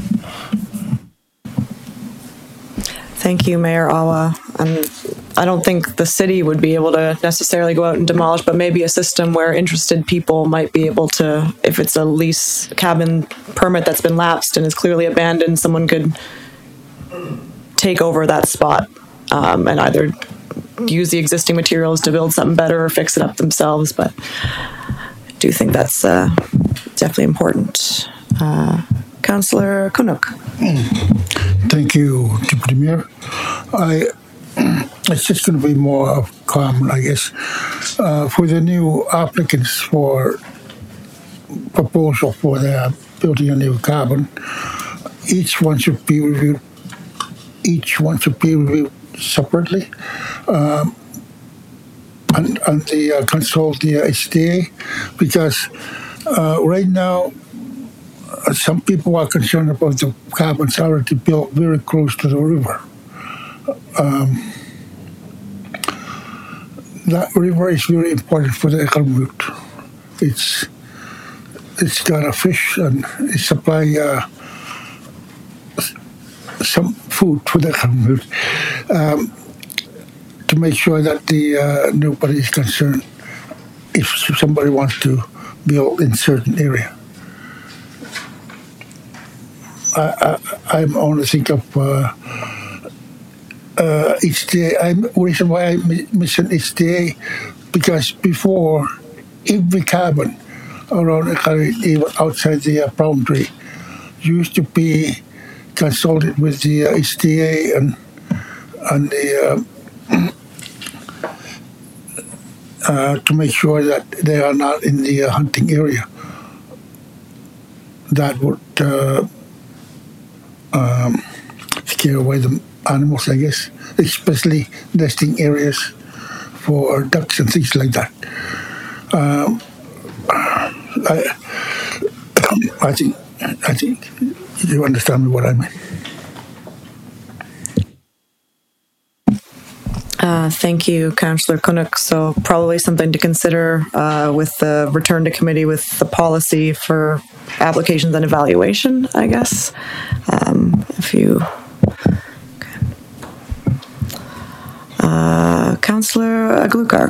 Thank you, Mayor Awa. I don't think the city would be able to necessarily go out and demolish, but maybe a system where interested people might be able to, if it's a lease cabin permit that's been lapsed and is clearly abandoned, someone could take over that spot and either use the existing materials to build something better or fix it up themselves. But I do think that's definitely important. Councillor Kunuk. Thank you, Deputy Mayor. It's just going to be more common, I guess, for the new applicants for proposal for their building a new cabin. Each one should be reviewed. Separately, and consult the HDA, because right now some people are concerned about the cabins already built very close to the river. That river is very important for the Iqaluit. It's got a fish and it supplies some food for the Iqaluit, to make sure that nobody is concerned if somebody wants to build in certain area. I'm only think of HDA. Reason why I mention HDA, because before, every cabin around Iqaluit, even outside the boundary, used to be consulted with the HDA and the to make sure that they are not in the hunting area. That would scare away the animals, I guess, especially nesting areas for ducks and things like that. I think you understand what I mean. Thank you, Councillor Kunuk. So probably something to consider with the return to committee with the policy for applications and evaluation, I guess. If you... Okay. Councillor Aglukark,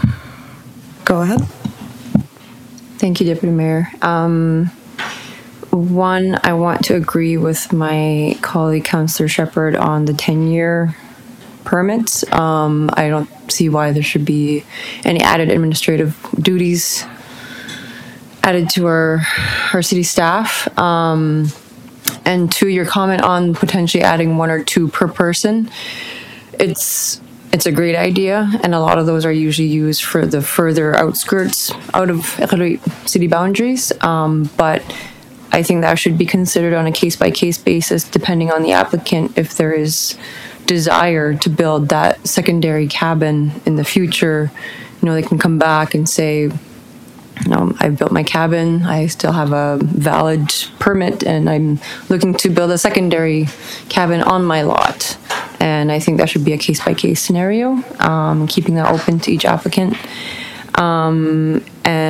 go ahead. Thank you, Deputy Mayor. One, I want to agree with my colleague, Councillor Shepherd, on the 10-year permits. I don't see why there should be any added administrative duties added to our city staff. And to your comment on potentially adding 1 or 2 per person, it's a great idea, and a lot of those are usually used for the further outskirts out of city boundaries. But I think that should be considered on a case-by-case basis, depending on the applicant, if there is desire to build that secondary cabin in the future. They can come back and say, I've built my cabin, I still have a valid permit, and I'm looking to build a secondary cabin on my lot. And I think that should be a case-by-case scenario, keeping that open to each applicant. What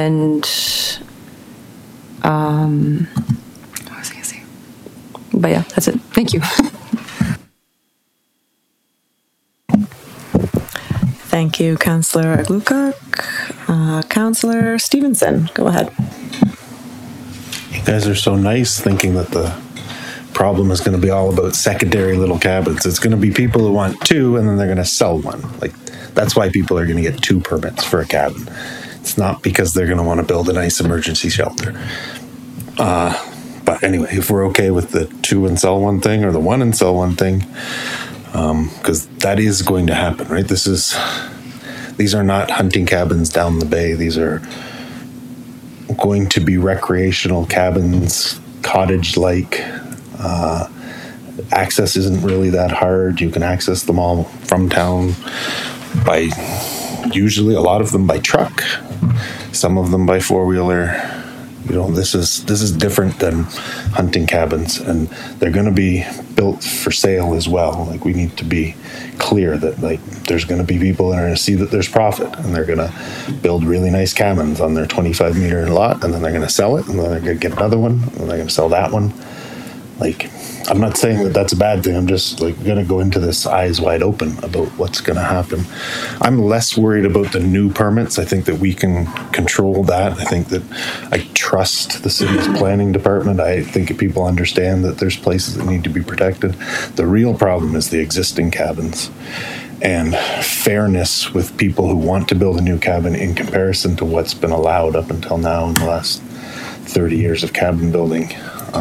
was I going to say? But yeah, that's it. Thank you. Thank you, Councillor Aglukak. Councillor Stevenson, go ahead. You guys are so nice thinking that the problem is going to be all about secondary little cabins. It's going to be people who want 2 and then they're going to sell 1. Like, that's why people are going to get 2 permits for a cabin. It's not because they're going to want to build a nice emergency shelter. But anyway, if we're okay with the 2 and sell 1 thing, or the 1 and sell 1 thing, because that is going to happen, right? These are not hunting cabins down the bay. These are going to be recreational cabins, cottage-like. Access isn't really that hard. You can access them all from town by, usually a lot of them by truck, some of them by 4-wheeler. This is different than hunting cabins, and they're going to be built for sale as well. Like, we need to be clear that, like, there's going to be people that are going to see that there's profit, and they're going to build really nice cabins on their 25-meter lot, and then they're going to sell it, and then they're going to get another one, and they're going to sell that one. Like, I'm not saying that that's a bad thing. I'm just going to go into this eyes wide open about what's going to happen. I'm less worried about the new permits. I think that we can control that. I think that I trust the city's planning department. I think people understand that there's places that need to be protected. The real problem is the existing cabins and fairness with people who want to build a new cabin in comparison to what's been allowed up until now in the last 30 years of cabin building.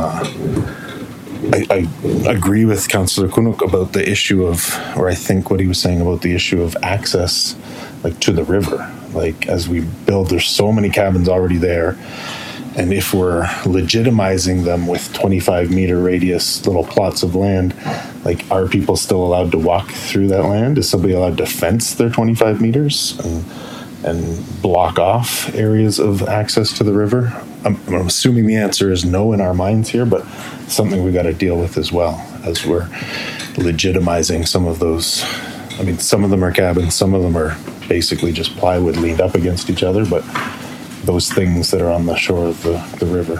I agree with Councillor Kunuk about the issue of, or I think what he was saying about the issue of access, like, to the river. Like, as we build, there's so many cabins already there, and if we're legitimizing them with 25-meter radius little plots of land, like, are people still allowed to walk through that land? Is somebody allowed to fence their 25 meters and block off areas of access to the river? I'm assuming the answer is no in our minds here, but something we got to deal with as well as we're legitimizing some of those. I mean, some of them are cabins, some of them are basically just plywood leaned up against each other, but those things that are on the shore of the river.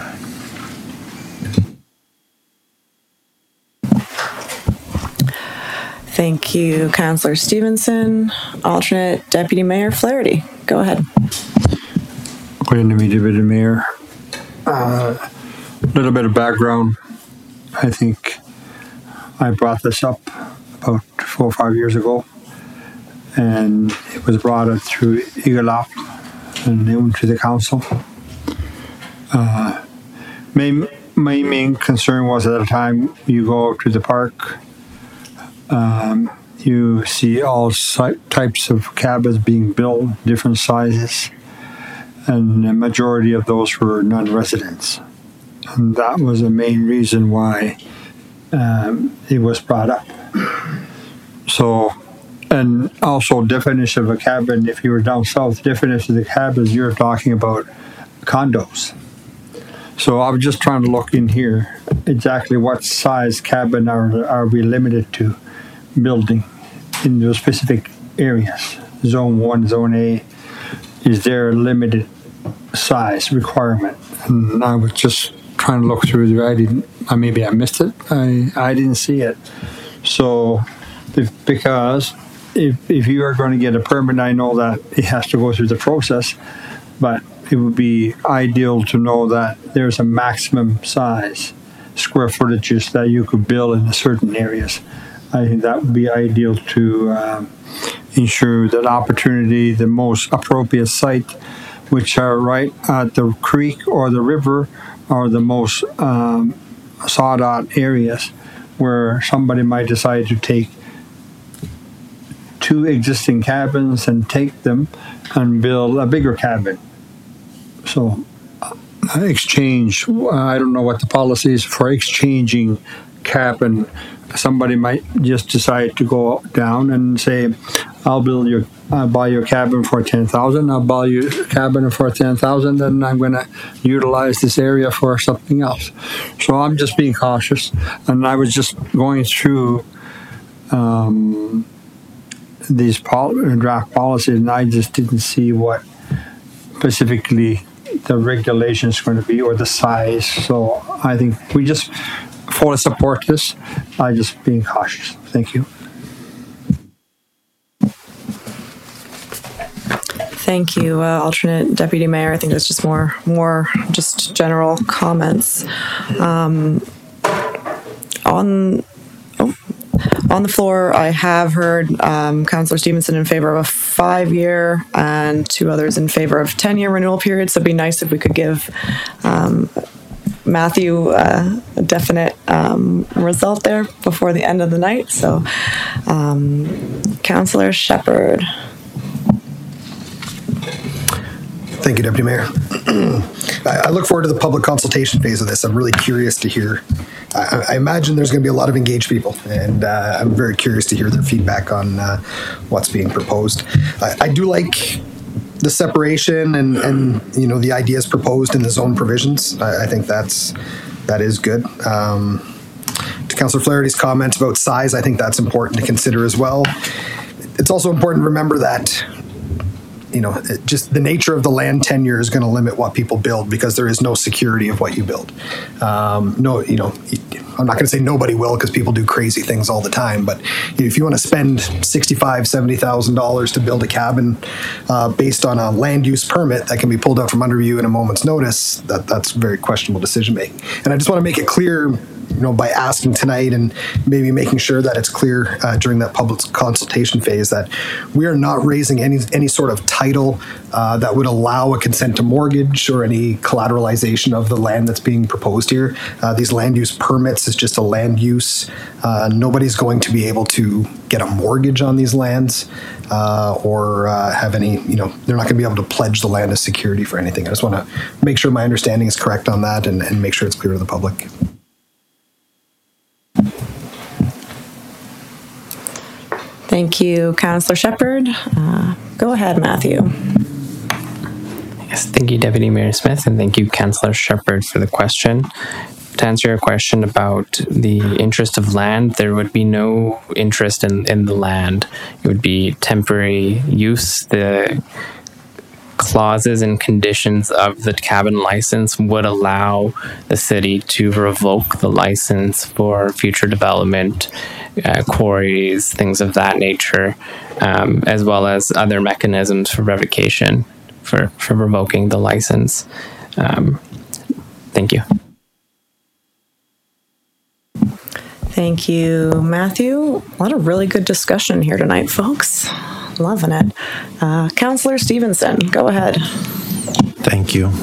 Thank you, Councillor Stevenson. Alternate Deputy Mayor Flaherty, go ahead. Good evening, Deputy Mayor. A little bit of background. I think I brought this up about 4 or 5 years ago, and it was brought up through Eagle and it went to the council. My main concern was, at the time you go to the park, you see all types of cabins being built, different sizes, and the majority of those were non-residents. And that was the main reason why it was brought up. So, and also definition of a cabin, if you were down south, definition of the cabins, you're talking about condos. So I was just trying to look in here, exactly what size cabin are we limited to building in those specific areas. Zone 1, Zone A, is there a limited size requirement? And I was just trying to look through there. Maybe I missed it. I didn't see it. So, because if you are going to get a permit, I know that it has to go through the process, but it would be ideal to know that there's a maximum size, square footages that you could build in certain areas. I think that would be ideal to ensure that opportunity, the most appropriate site, which are right at the creek or the river, are the most sought-out areas where somebody might decide to take 2 existing cabins and take them and build a bigger cabin. So exchange, I don't know what the policy is for exchanging cabin. Somebody might just decide to go down and say, I'll buy your cabin for $10,000. I'll buy your cabin for $10,000, and I'm going to utilize this area for something else. So I'm just being cautious, and I was just going through these draft policies, and I just didn't see what specifically the regulation is going to be or the size. So I think we just fully support this. I'm just being cautious. Thank you. Thank you, Alternate Deputy Mayor. I think it's just more just general comments. On the floor, I have heard Councillor Stevenson in favor of a 5-year and 2 others in favor of 10-year renewal periods. So it'd be nice if we could give Matthew a definite result there before the end of the night. So, Councillor Shepherd. Thank you, Deputy Mayor. I look forward to the public consultation phase of this. I'm really curious to hear. I imagine there's going to be a lot of engaged people, and I'm very curious to hear their feedback on what's being proposed. I do like the separation and the ideas proposed in the zone provisions. I think that is good. To Councillor Flaherty's comments about size, I think that's important to consider as well. It's also important to remember that just the nature of the land tenure is going to limit what people build because there is no security of what you build. I'm not going to say nobody will because people do crazy things all the time. But if you want to spend $65,000, $70,000 to build a cabin based on a land use permit that can be pulled out from under you in a moment's notice, that's very questionable decision making. And I just want to make it clear, by asking tonight and maybe making sure that it's clear during that public consultation phase that we are not raising any sort of title that would allow a consent to mortgage or any collateralization of the land that's being proposed here. These land use permits is just a land use. Nobody's going to be able to get a mortgage on these lands or have any, they're not going to be able to pledge the land as security for anything. I just want to make sure my understanding is correct on that and make sure it's clear to the public. Thank you, Councillor Shepherd. Go ahead, Matthew. Yes, thank you, Deputy Mayor Smith, and thank you, Councillor Shepherd, for the question. To answer your question about the interest of land, there would be no interest in the land. It would be temporary use. The clauses and conditions of the cabin license would allow the city to revoke the license for future development, quarries, things of that nature, as well as other mechanisms for revocation, for revoking the license. Thank you. Thank you, Matthew. A lot of really good discussion here tonight, folks. Loving it. Councillor Stevenson, go ahead. Thank you.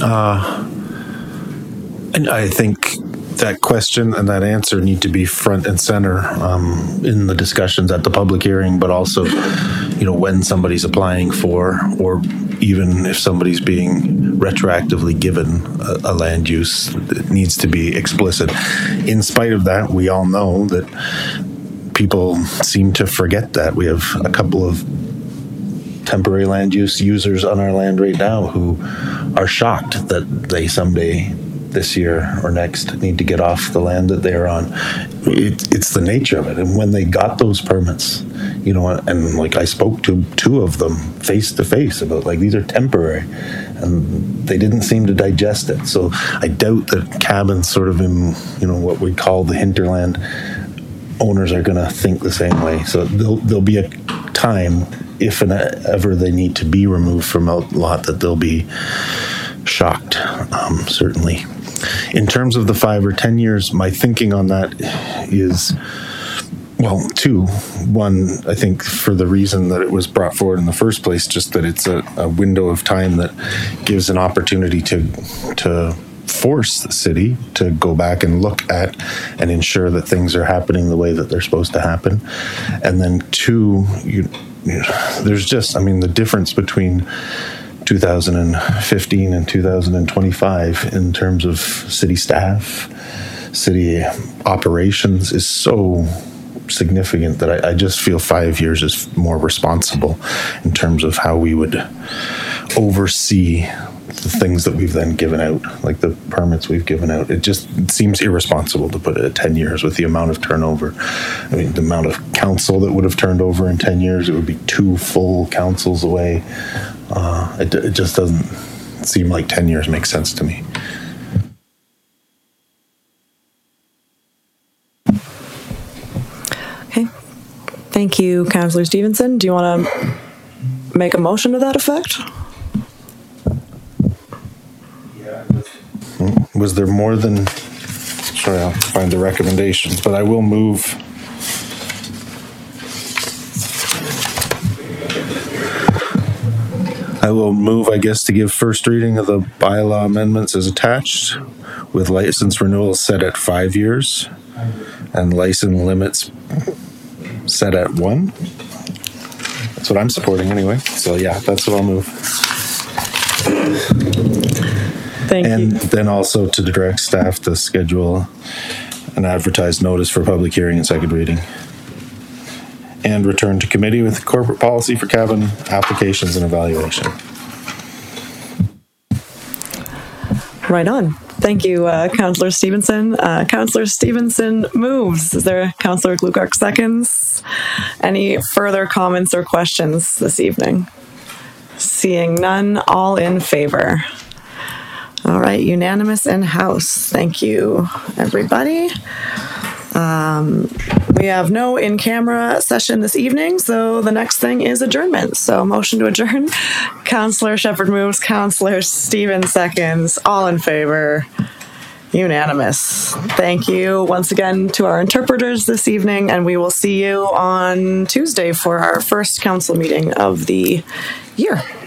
And I think that question and that answer need to be front and center in the discussions at the public hearing, but also, when somebody's applying for, or even if somebody's being retroactively given a land use, it needs to be explicit. In spite of that, we all know that people seem to forget that. We have a couple of temporary land use users on our land right now who are shocked that they someday this year or next need to get off the land that they're on. It's the nature of it. And when they got those permits, and I spoke to 2 of them face to face about these are temporary, and they didn't seem to digest it. So I doubt that cabins sort of in, what we call the hinterland owners are going to think the same way. So there'll be a time if and ever they need to be removed from a lot, that they'll be shocked, certainly. In terms of the 5 or 10 years, my thinking on that is, well, two. One, I think for the reason that it was brought forward in the first place, just that it's a window of time that gives an opportunity to force the city to go back and look at and ensure that things are happening the way that they're supposed to happen. And then two, there's just, the difference between 2015 and 2025 in terms of city staff, city operations is so significant that I just feel 5 years is more responsible in terms of how we would oversee the things that we've then given out, like the permits we've given out. It seems irresponsible to put it at 10 years with the amount of turnover. The amount of council that would have turned over in 10 years, it would be 2 full councils away. It just doesn't seem like 10 years makes sense to me. Okay. Thank you, Councillor Stevenson. Do you want to make a motion to that effect? Was there more than... Sorry, I'll find the recommendations, but I will move... I guess, to give first reading of the bylaw amendments as attached, with license renewals set at 5 years and license limits set at 1. That's what I'm supporting anyway. So yeah, that's what I'll move. Thank you. And then also to direct staff to schedule an advertised notice for public hearing and second reading. And return to committee with corporate policy for cabin applications and evaluation. Right on. Thank you, Councillor Stevenson. Councillor Stevenson moves. Is there Councillor Glugark seconds? Any further comments or questions this evening? Seeing none, all in favor. All right, unanimous in House. Thank you, everybody. We have no in-camera session this evening, so the next thing is adjournment. So motion to adjourn. Councillor Shepherd moves, Councillor Stevens seconds, all in favor. Unanimous. Thank you once again to our interpreters this evening, and we will see you on Tuesday for our first council meeting of the year.